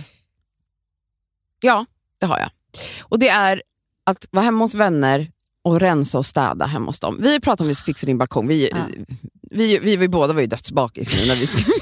Ja, det har jag. Och det är att vara hemma hos vänner och rensa och städa hemma hos dem. Vi pratade om att vi fixar din balkong. Vi, Ja. vi, vi, vi båda var ju dödsbakis nu när vi skulle...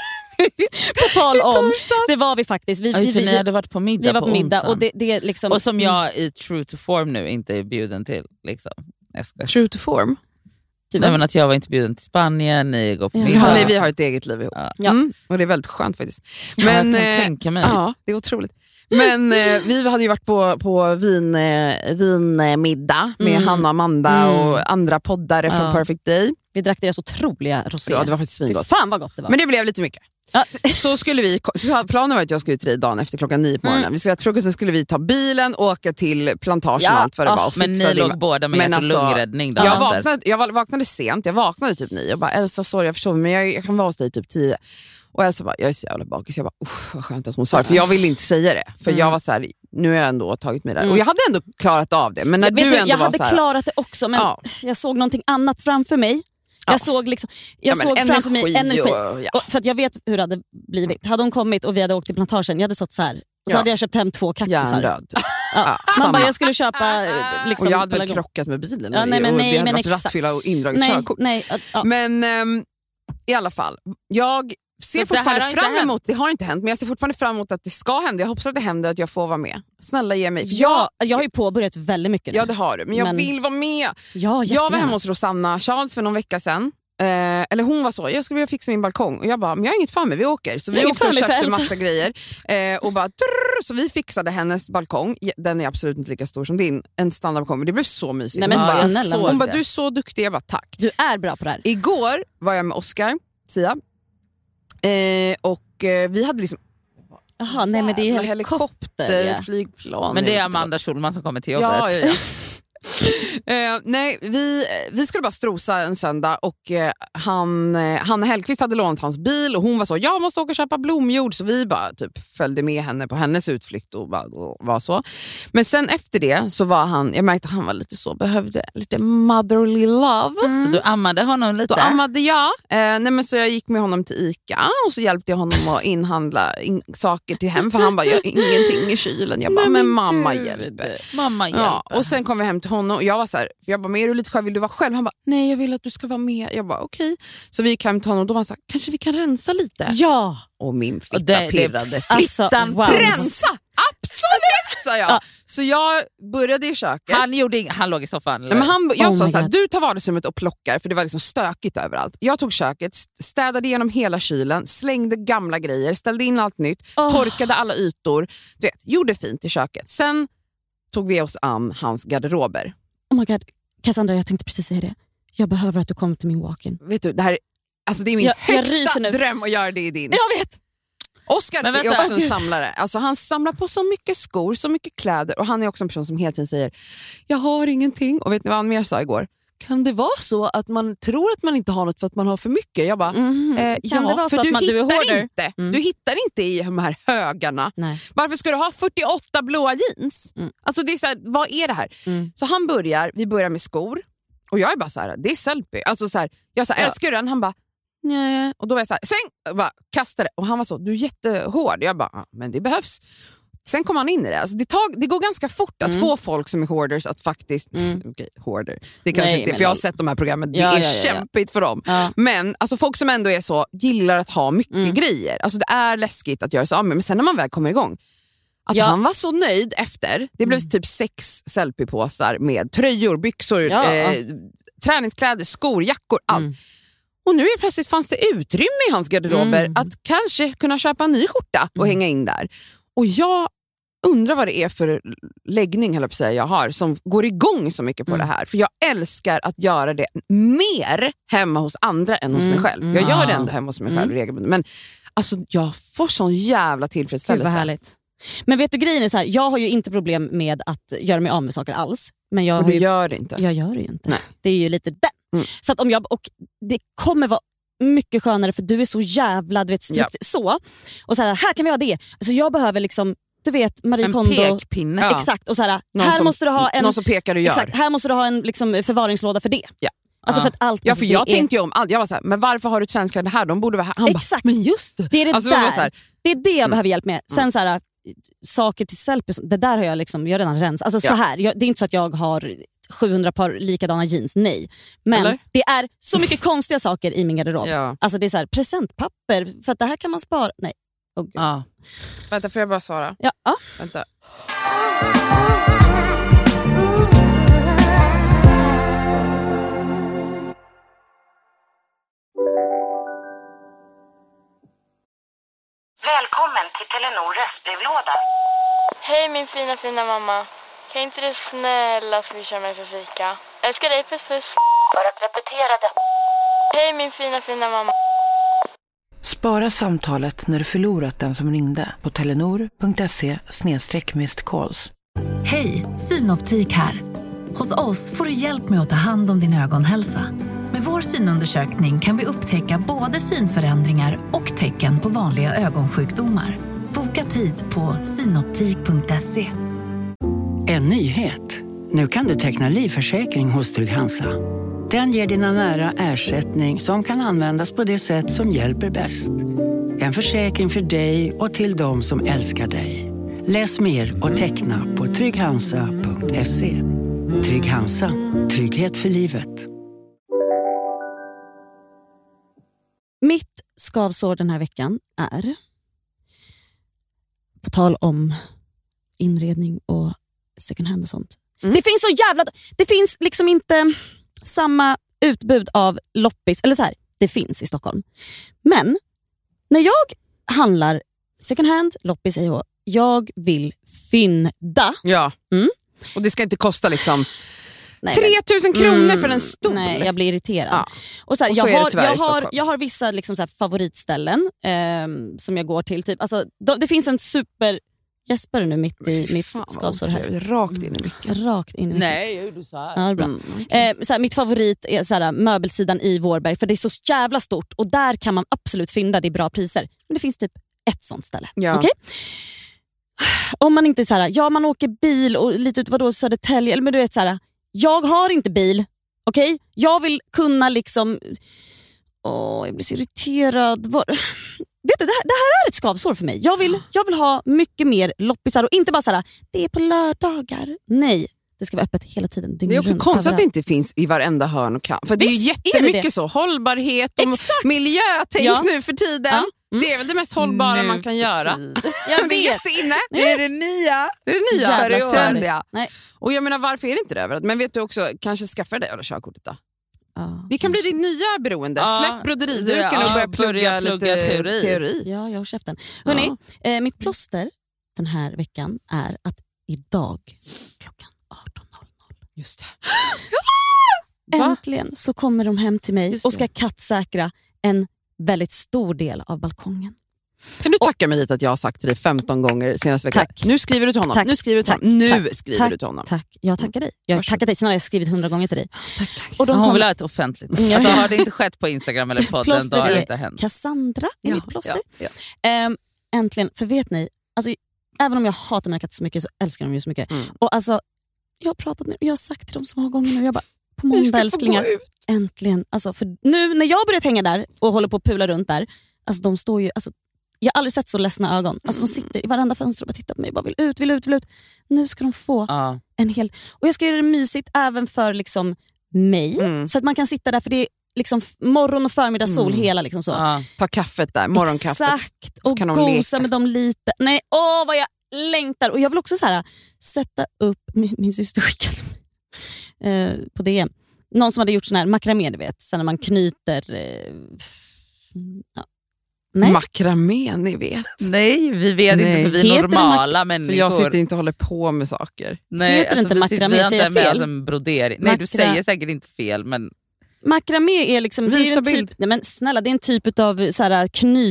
På tal om, det var vi faktiskt. Vi, Ja, vi, just det, vi, ni hade varit på middag vi var på middag onsdagen. och det, det är liksom... Och som jag i true to form nu inte är bjuden till. Liksom. Jag ska... True to form. Typ, Nej, men att jag var inte bjuden till Spanien, ni går på Ja. middag. Ja, nej, vi har ett eget liv ihop. Ja. Mm, och det är väldigt skönt faktiskt. Men, Men, jag kan eh, tänka mig. ja, det är otroligt. Men eh, vi hade ju varit på, på vin, eh, vinmiddag med Mm. Hanna, Amanda Mm. och andra poddare från Ja. Perfect Day. vi drack deras otroliga rosé. Ja, det var faktiskt Fy svingott. fan vad gott det var. Men det blev lite mycket. Ja. Så skulle vi, så planen var att jag skulle till dig dagen efter klockan nio på morgonen. Mm. Vi skulle äta frukost, sen skulle vi ta bilen och åka till plantagen ja. allt vad det oh, var. Men ni låg båda med hjärt- och alltså, lungräddning då? Jag vaknade, jag vaknade sent, jag vaknade typ nio och bara Elsa sorry jag förstår men jag, jag kan vara hos dig typ tio. Och Elsa bara, jag är så jävla bakis. Jag bara, vad skönt att hon sa det. För jag ville inte säga det. För mm. jag var så här, nu har jag ändå tagit mig där. Mm. Och jag hade ändå klarat av det. Men när jag du du, ändå jag var hade så här, klarat det också, men ja. jag såg någonting annat framför mig. Jag ja. såg, liksom, jag ja, såg energi framför mig energi. Och, ja. och, för att jag vet hur det hade blivit. Hade hon kommit och vi hade åkt till plantagen, jag hade stått så här. Och så ja. hade jag köpt hem två kaktusar. Ja, ja. Man bara, jag skulle köpa... Liksom, och jag hade väl krockat med bilen. Ja, nej, men, och nej, vi hade varit rattfylla och indragit körkort. Nej, ja. Men um, i alla fall, jag... ser så fortfarande fram emot, det har inte hänt men jag ser fortfarande fram emot att det ska hända. Jag hoppas att det händer att jag får vara med. Snälla ge mig. Ja, jag, jag har ju påbörjat väldigt mycket nu. Ja det har du, men jag men... vill vara med. Ja, jag var hemma hos Rosanna Charles för någon vecka sedan. Eh, eller hon var så, jag skulle vilja fixa min balkong. Och jag bara, men jag har inget för mig, vi åker. Så vi jag åkte och köpte massa grejer. Eh, och bara, trrr, så vi fixade hennes balkong. Den är absolut inte lika stor som din. En standardbalkong, men det blev så mysigt. Nej, men hon bara, så, hon bara, du är så duktig. Jag bara, tack. Du är bra på det här. Igår var jag med Oscar, Sia. Eh, och eh, vi hade liksom Jaha, nej men det är helikopter, ja. flygplan. Men det är Amanda Schulman som kommer till jobbet. Ja, ja, ja. Uh, nej, vi, vi skulle bara strosa en söndag och uh, han, uh, Hanna Hellqvist hade lånat hans bil och hon var så, jag måste åka och köpa blomjord, så vi bara typ följde med henne på hennes utflykt och bara, uh, var så. Men sen efter det så var han, jag märkte att han var lite så, behövde lite motherly love. Mm. Så du ammade honom lite? Då ammade jag. Uh, nej, men så jag gick med honom till Ica och så hjälpte jag honom att inhandla in- saker till hem, för han bara, jag har ingenting i kylen. Jag bara, nej, men mamma hjälper. Mamma hjälper. Ja, och sen kom vi hem till honom och jag var så här, för jag bara, men är du lite själv, vill du vara själv? Han bara, nej jag vill att du ska vara med. Jag bara, okej. Okay. Så vi gick hem till honom och då var han så här, kanske vi kan rensa lite? Ja. Och min fitta det, pirrade. Alltså, Fittan wow. rensa! Absolut, sa jag. Ja. Så jag började i köket. Han, gjorde ing- han låg i soffan. Nej, men han, jag oh sa så här, du tar vardagsrummet och plockar, för det var liksom stökigt överallt. Jag tog köket, städade igenom hela kylen, slängde gamla grejer, ställde in allt nytt, oh. torkade alla ytor. Du vet, gjorde fint i köket. Sen tog vi oss an hans garderober. Oh my god, Cassandra, jag tänkte precis säga det. Jag behöver att du kommer till min walk-in. Vet du, det här, alltså det är min jag, högsta jag dröm att göra det i din. Jag vet. Oscar är också en samlare. Alltså han samlar på så mycket skor, så mycket kläder. Och han är också en person som hela tiden säger, jag har ingenting. Och vet ni vad han mer sa igår? Kan det vara så att man tror att man inte har något för att man har för mycket? Jag bara, mm. eh, ja, för du, man, hittar du, inte, mm. du hittar inte i de här högarna. Nej. Varför ska du ha fyrtioåtta blåa jeans? Mm. Alltså det är så här, vad är det här? Mm. Så han börjar, vi börjar med skor. Och jag är bara så här, det är Sellpy. Alltså så här, jag så här, älskar du den? Han bara, nej. Och då var jag så här, säng! Jag bara kastade. Och han var så, du är jättehård. Jag bara, men det behövs. Sen kom han in i det. Alltså det, tag, det går ganska fort att mm. få folk som är hoarders att faktiskt... Mm. Okej, okay, hoarder. Det kanske Nej, inte, för jag har sett de här programmen. Det ja, är ja, ja, kämpigt för dem. Ja. Men alltså, folk som ändå är så, gillar att ha mycket mm. grejer. Alltså det är läskigt att göra så av med. Men sen när man väl kommer igång. Alltså ja. Han var så nöjd efter. Det blev mm. typ sex selfie-påsar med tröjor, byxor, ja. eh, träningskläder, skor, jackor, allt. Mm. Och nu är plötsligt fanns det utrymme i hans garderober mm. att kanske kunna köpa en ny skjorta och mm. hänga in där. Och jag undrar vad det är för läggning eller på säga jag har som går igång så mycket på mm. det här. För jag älskar att göra det mer hemma hos andra än hos mm. mig själv. Jag gör det ändå hemma hos mig själv mm. regelbundet. Men alltså, jag får sån jävla tillfredsställelse. Gud vad härligt. Men vet du, grejen är så här, jag har ju inte problem med att göra mig av med saker alls. Men jag och har du ju, gör det inte. Jag gör det ju inte. Nej. Det är ju lite den. Mm. Så att om jag, och det kommer vara mycket skönare för du är så jävla, du vet, styrt, ja. så. Och så här, här kan vi ha det. Alltså jag behöver liksom, du vet, Marie en Kondo. En pekpinne. Ja. Exakt. Och så här, här som, måste du ha en... Någon som pekar och gör. Exakt, här måste du ha en liksom, förvaringslåda för det. Ja. Alltså ja. för att allt, ja, alltså, för jag är... tänkte ju om allt. Jag var så här, men varför har du träningskläder här? De borde vara här. Han Exakt. Bara, men just det. Det är det alltså, där. Det, så här. Det är det jag mm. behöver hjälp med. Sen så här, saker till Sellpy, det där har jag liksom, jag har redan rens. Alltså ja. så här, jag, det är inte så att jag har sjuhundra par likadana jeans, nej. Men Eller? det är så mycket konstiga saker i min garderob. Ja. Alltså det är så här, presentpapper, för att det här kan man spara. Nej. Oh, Gud. Ja. Vänta, får jag bara svara? Ja. ja. Vänta. Välkommen till Telenor röstbrevlåda. Hej min fina fina mamma. Kan inte du snälla swisha mig för fika? Älskar dig, puss puss. För att repetera det. Hej min fina fina mamma. Spara samtalet när du förlorat den som ringde på telenor.se snedstreck missed calls. Hej, Synoptik här. Hos oss får du hjälp med att ta hand om din ögonhälsa. Med vår synundersökning kan vi upptäcka både synförändringar och tecken på vanliga ögonsjukdomar. Boka tid på synoptik punkt se. En nyhet. Nu kan du teckna livförsäkring hos Trygg-Hansa. Den ger dina nära ersättning som kan användas på det sätt som hjälper bäst. En försäkring för dig och till de som älskar dig. Läs mer och teckna på trygg hansa punkt se. Trygg-Hansa. Trygghet för livet. Mitt skavsår den här veckan är, på tal om inredning och second hand och sånt. Mm. Det finns så jävla... Det finns liksom inte samma utbud av loppis. Eller så här, det finns i Stockholm. Men när jag handlar second hand, loppis, hej och jag vill fynda. Ja, mm. och det ska inte kosta liksom nej, tre tusen kronor mm, för en stol. Nej, jag blir irriterad. Ja. Och så här, och så jag, har, jag, har, jag har vissa liksom så här favoritställen eh, som jag går till. Typ. Alltså, då, det finns en super... Jesper nu mitt i mitt skavsår här. Rakt in i mycket. Rakt in i mycket. Nej, jag gjorde så här. Ja, bra. Mm, okay. eh, så här, mitt favorit är så här, möbelsidan i Vårberg. För det är så jävla stort. Och där kan man absolut fynda, det är bra priser. Men det finns typ ett sånt ställe. Ja. Okay? Om man inte är så här, ja man åker bil och lite ut vadå Södertälje. Eller men du vet så här, jag har inte bil. Okej? Okay? Jag vill kunna liksom... Åh, jag blir så irriterad. Var... Vet du, det här, det här är ett skavsår för mig. Jag vill, jag vill ha mycket mer loppisar och inte bara så här, det är på lördagar. Nej, det ska vara öppet hela tiden. Det är också konstigt att det inte finns i varenda hörn och kan. För det är ju jättemycket är det? Så hållbarhet och exakt. Miljötänk ja. Nu för tiden. Ja. Mm. Det är väl det mest hållbara nu man kan göra. Jag vet. Det är det nya. Det är det nya. Det är trendiga. Nej. Och jag menar, varför är det inte det överallt? Men vet du också, kanske skaffa det eller körkortet då? Ja, det kan bli ditt nya beroende. Ja, släpp broderiduken ja, och börja plugga, plugga lite teori. teori. Ja, jag har käften. Hörrni, ja. eh, mitt plåster den här veckan är att idag klockan arton noll noll just det. Äntligen så kommer de hem till mig och ska kattsäkra en väldigt stor del av balkongen. Kan du tacka och, mig lite att jag har sagt till dig femton gånger senaste veckan? Tack. Nu skriver du till honom. Tack. Nu skriver du till tack. honom. Nu tack. skriver tack. du till honom. Tack. Jag tackar dig. Jag tackar dig. Sen har jag skrivit hundra gånger till dig. Tack, tack. Och de hon kom... vill ha ett offentligt. Alltså, har det inte skett på Instagram eller podden, då har det inte hänt. Cassandra är ja, mitt plåster. Ja, ja. Ähm, äntligen, för vet ni, alltså, även om jag hatar mina katter så mycket så älskar de ju så mycket. Mm. Och alltså, jag har pratat med jag har sagt till dem så många gånger nu, jag bara, på måndag älsklingar. Äntligen. Alltså, för nu när jag börjat hänga där och håller på att pula runt där, alltså de står ju, alltså jag har aldrig sett så ledsna ögon. Alltså de sitter i varenda fönster och bara tittar på mig. Bara vill ut, vill ut, vill ut. Nu ska de få ah. en hel... Och jag ska göra det mysigt även för liksom mig. Mm. Så att man kan sitta där, för det är liksom morgon- och förmiddagssol mm. hela liksom så. Ah. Ta kaffet där, morgonkaffet. Exakt, och gosa med dem lite. Nej, åh vad jag längtar. Och jag vill också så här sätta upp... Min, min syster skickade eh, på D M. Någon som hade gjort sån här makramé, du vet. Sen när man knyter... Eh, ja. Nej. Makramé, ni vet. Nej, vi vet Nej. inte, för vi är normala människor. För jag sitter inte och håller på med saker. Nej, heter alltså, inte makramé, säger jag fel? En brodering. Nej, Makra... du säger säkert inte fel, men... Makramé är liksom... Visa det är en bild. Typ, nej men snälla, det är en typ av såhär,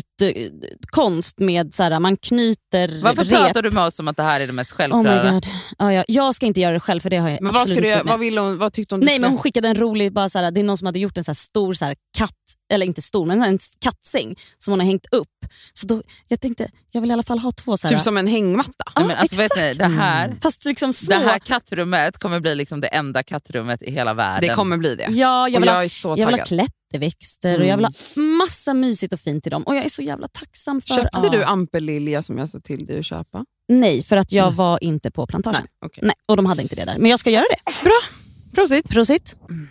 knytkonst med såhär, man knyter Varför rep. pratar du med oss om att det här är det mest självklara? Oh my god. Ja, ja. Jag ska inte göra det själv, för det har jag men absolut vad ska inte du, vad, vill hon, vad tyckte hon? Nej, men hon skickade en rolig, bara såhär, det är någon som hade gjort en såhär stor såhär katt, eller inte stor, men en kattsäng som hon har hängt upp. Så då, jag tänkte, jag vill i alla fall ha två såhär. Typ som en hängmatta. Ah, men alltså, vet ni, det här, mm. Fast liksom så. Det här kattrummet kommer bli liksom det enda kattrummet i hela världen. Det kommer bli det. Ja, jag vill, jag ha, är så jag vill ha klätterväxter mm. och jag vill ha massa mysigt och fint i dem. Och jag är så jävla tacksam för... Köpte ah. du ampelilja som jag sa till dig att köpa? Nej, för att jag mm. var inte på plantagen. Nej, okay. Nej, och de hade inte det där. Men jag ska göra det. Bra, prosit. Prosit. Mm.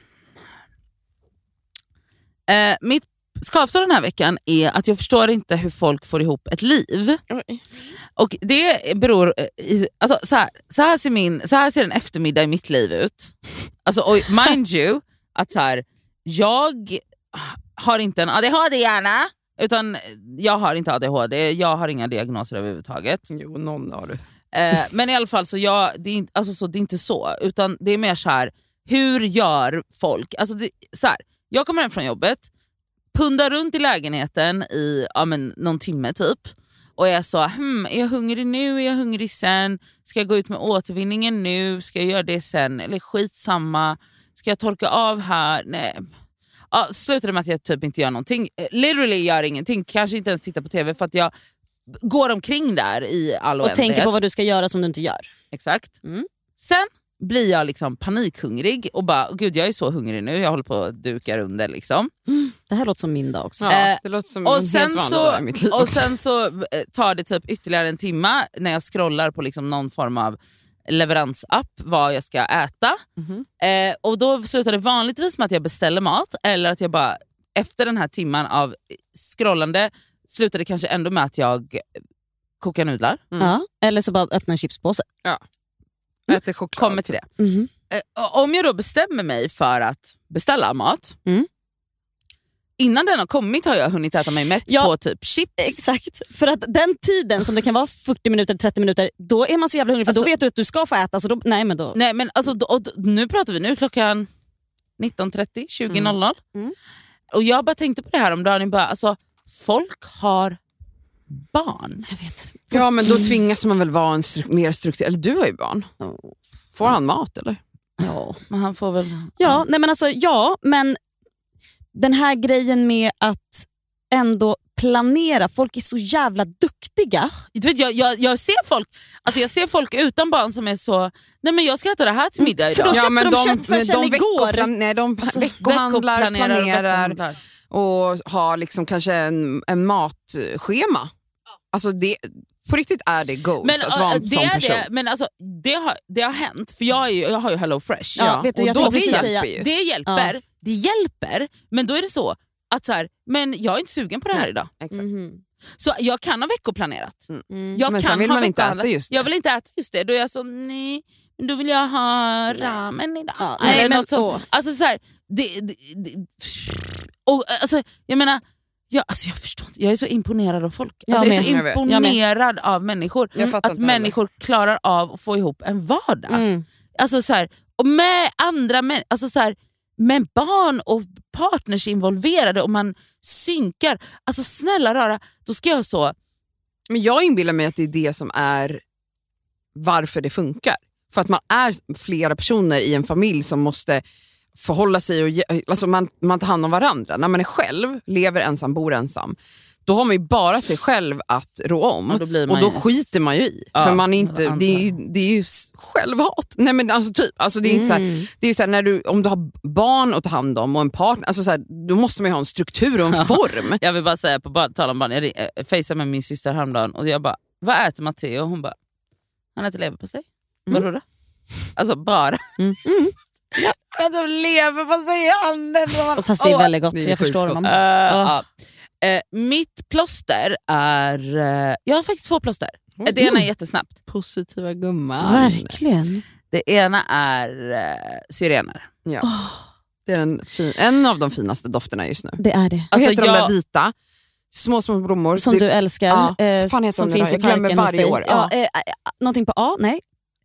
Eh, mitt skavsår den här veckan är att jag förstår inte hur folk får ihop ett liv. Oj. Och det beror i, alltså, så, här, så, här ser min, så här ser en eftermiddag i mitt liv ut. Alltså, och mind you att så här, jag har inte en A D H D-hjärna, utan jag har inte A D H D, jag har inga diagnoser överhuvudtaget. Jo, någon har du. Eh, men i alla fall så, jag, det, är, alltså, så det är inte så, utan det är mer så här, hur gör folk? Alltså det, så här, jag kommer hem från jobbet, pundar runt i lägenheten i ja, men, någon timme typ. Och jag sa, hm, är jag hungrig nu? Är jag hungrig sen? Ska jag gå ut med återvinningen nu? Ska jag göra det sen? Eller skitsamma. Ska jag torka av här? Nej. Ja, slutade med att jag typ inte gör någonting. Literally gör ingenting. Kanske inte ens tittar på tv för att jag går omkring där i all och tänker på vad du ska göra som du inte gör. Exakt. Mm. Sen blir jag liksom panikhungrig och bara, gud jag är så hungrig nu. Jag håller på att duka under liksom. Mm. Det här låter som min dag också. Ja, det låter som och, en sen helt vanlig så, dag i mitt liv och också. sen så tar det typ ytterligare en timme när jag scrollar på liksom någon form av leveransapp vad jag ska äta. Mm-hmm. Eh, och då slutar det vanligtvis med att jag beställer mat eller att jag bara efter den här timman av scrollande slutar det kanske ändå med att jag kokar nudlar. Mm. Ja, eller så bara öppna en chipspåse. Ja. Mm. Äter choklad. Kommer till det. Mm. Eh, om jag då bestämmer mig för att beställa mat mm. innan den har kommit har jag hunnit äta mig mätt ja, på typ chips. Exakt, för att den tiden som det kan vara fyrtio minuter, trettio minuter, då är man så jävla hungrig för alltså, då vet du att du ska få äta så då, nej men då... Nej men alltså då, då, nu pratar vi nu klockan nitton trettio, tjugo noll noll Mm. Mm. Och jag bara tänkte på det här om dagen, bara, alltså folk har barn. Jag vet. Ja men då tvingas man väl vara en stru- mer struktur. Eller du har ju barn. Får han mat eller? Ja, men han får väl... Ja, nej men alltså ja, men den här grejen med att ändå planera, folk är så jävla duktiga. Du vet, jag, jag, jag ser folk alltså jag ser folk utan barn som är så, nej men jag ska äta det här till middag idag. För då köpte ja, men de, de köttfärsen de igår. Veckoplan- nej, de alltså, veckohandlar, planerar, planerar veckohandlar. Och har liksom kanske en, en matschema. Alltså det, på riktigt är det goals men, att vara en det sån är person. Det, men alltså, det, har, det har hänt, för jag, är ju, jag har ju Hello Fresh. Ja, vet du, och jag då det hjälper säga. ju. Det hjälper, ja. det hjälper, men då är det så att så här, men jag är inte sugen på det här nej, idag. Exakt. Mm. Så jag kan ha veckoplanerat. Mm. Jag men kan sen vill ha man inte äta just det. Jag vill inte äta just det. Då är jag så, nej, då vill jag ha ramen idag. Ja, Eller nej, men, något sånt. Alltså så här, det, det, det, och, alltså, jag menar, jag, alltså, jag förstår inte. Jag är så imponerad av folk. Alltså, jag är så jag imponerad av människor. Att människor heller. klarar av att få ihop en vardag. Mm. Alltså så här, och med andra människor, alltså så här, med barn och partners involverade och man synkar. Alltså snälla rara, då ska jag så... Men jag inbillar mig att det är det som är varför det funkar. För att man är flera personer i en familj som måste förhålla sig och ge, alltså man, man tar hand om varandra. När man är själv, lever ensam, bor ensam, då har man ju bara sig själv att rå om. Och då, blir man och då ju... skiter man ju i. Ja, för man är inte, det är ju, det är ju självhat. Nej men alltså typ, alltså det är inte Mm. så här, det är så här, när du, om du har barn att ta hand om och en partner, alltså så här, då måste man ju ha en struktur och en form. Jag vill bara säga, på bar- tal om barn, jag äh, faceade med min syster häromdagen och jag bara, vad äter Matteo? Och hon bara, han äter leverpastej. Mm. Vadå då? Alltså bara. Mm. Mm. Han äter leverpastej i handen. Och fast det är väldigt gott, Det är jag förstår sjukt honom. Uh, Ja. uh, uh, mitt plåster är... Uh, jag har faktiskt två plåster. Mm. Det ena är jättesnabbt. Positiva gumman. Verkligen. Det ena är uh, syrener. Ja. Oh. Det är en, fin, en av de finaste dofterna just nu. Det är det. Vad Alltså, heter jag- de där vita? Små små blommor. Som det, du älskar, Ja. eh, Fan heter som de nu finns då? i Jag glömmer parken hos varje dig. år. Ja. Ja. Eh, någonting på A? Nej.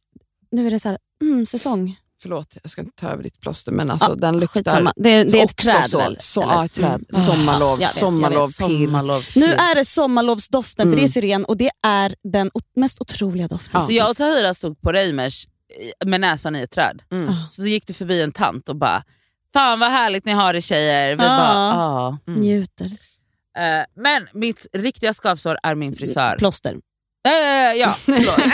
Nu är det så här, mm, säsong. Förlåt, jag ska inte ta över ditt plåster, men alltså Ja, den luktar... skitsamma. Det, det är ett också träd så, väl? Så, eller? ja, ett träd. Mm. Sommarlov, Jag vet, jag sommarlov, vet. pirr. Sommarlov. Nu är det sommarlovsdoften, för Mm. det är syren och det är den o- mest otroliga doften. Ja. Så jag och Tahira stod på Reimers med näsan i ett träd. Mm. Så gick det förbi en tant och bara, fan vad härligt ni har det tjejer. Vi Ja. bara, ja. Mm. Njuter. Eh, men mitt riktiga skavsår är min frisör. Plåster. Eh, ja, förlåt.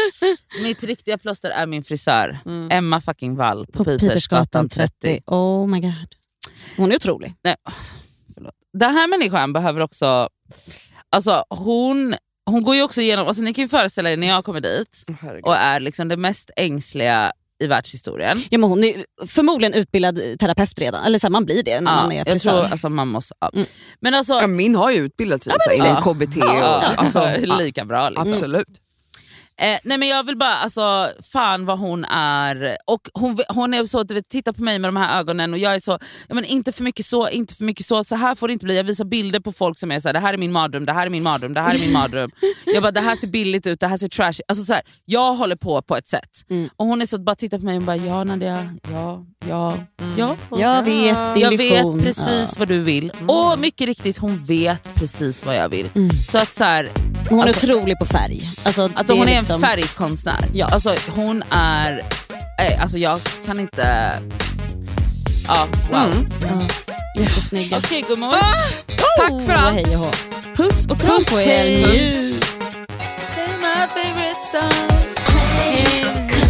Mitt riktiga plåster är min frisör. Mm. Emma fucking Wall på, På Pipersgatan trettio. Oh my god. Hon är otrolig. Nej, förlåt. Den här människan behöver också... Alltså hon, hon går ju också igenom... Alltså, ni kan ju föreställa er när jag kommer dit Herregud. och är liksom det mest ängsliga i världshistorien. Ja, men hon är förmodligen utbildad terapeut redan. Eller så här, man blir det när Ja, man är jag frisör. tror alltså, man måste... Ja. Mm. Men alltså... Ja, min har ju utbildat sig Ja, inom ja. K B T. Och, Ja, alltså, lika bra liksom. absolut. Eh, nej men jag vill bara, alltså fan vad hon är. Och hon, hon är så att du vet, titta på mig med de här ögonen och jag är så, ja, men inte för mycket så, inte för mycket så. Så här får det inte bli. Jag visar bilder på folk som är så här: det här är min mardröm, det här är min mardröm, det här är min mardröm. Jag bara, det här ser billigt ut, det här ser trash. Alltså så här, jag håller på på ett sätt. Mm. Och hon är så att bara titta på mig och bara, ja Nadia, ja, ja, ja. Jag vet din Jag vision. vet precis ja. vad du vill. Mm. Och mycket riktigt, hon vet precis vad jag vill. Mm. Så att så här, hon är alltså, otrolig på färg. Alltså, alltså hon är liksom... en färgkonstnär. Ja. Alltså hon är, äh, alltså jag kan inte. Ja, wow. Mm. Mm. Jättesnygg. Okej, god morgon. Ah, tack oh, för allt. Hej och hå. Puss och kram på er. Puss. My favorite song. Hey,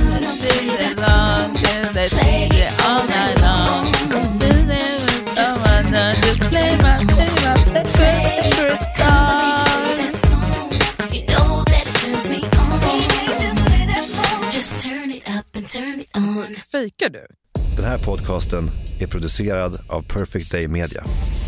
all night long. Just play my favorite song. You know that it turns me on. Just turn it up and turn it on. Fikar du? Den här podcasten är producerad av Perfect Day Media.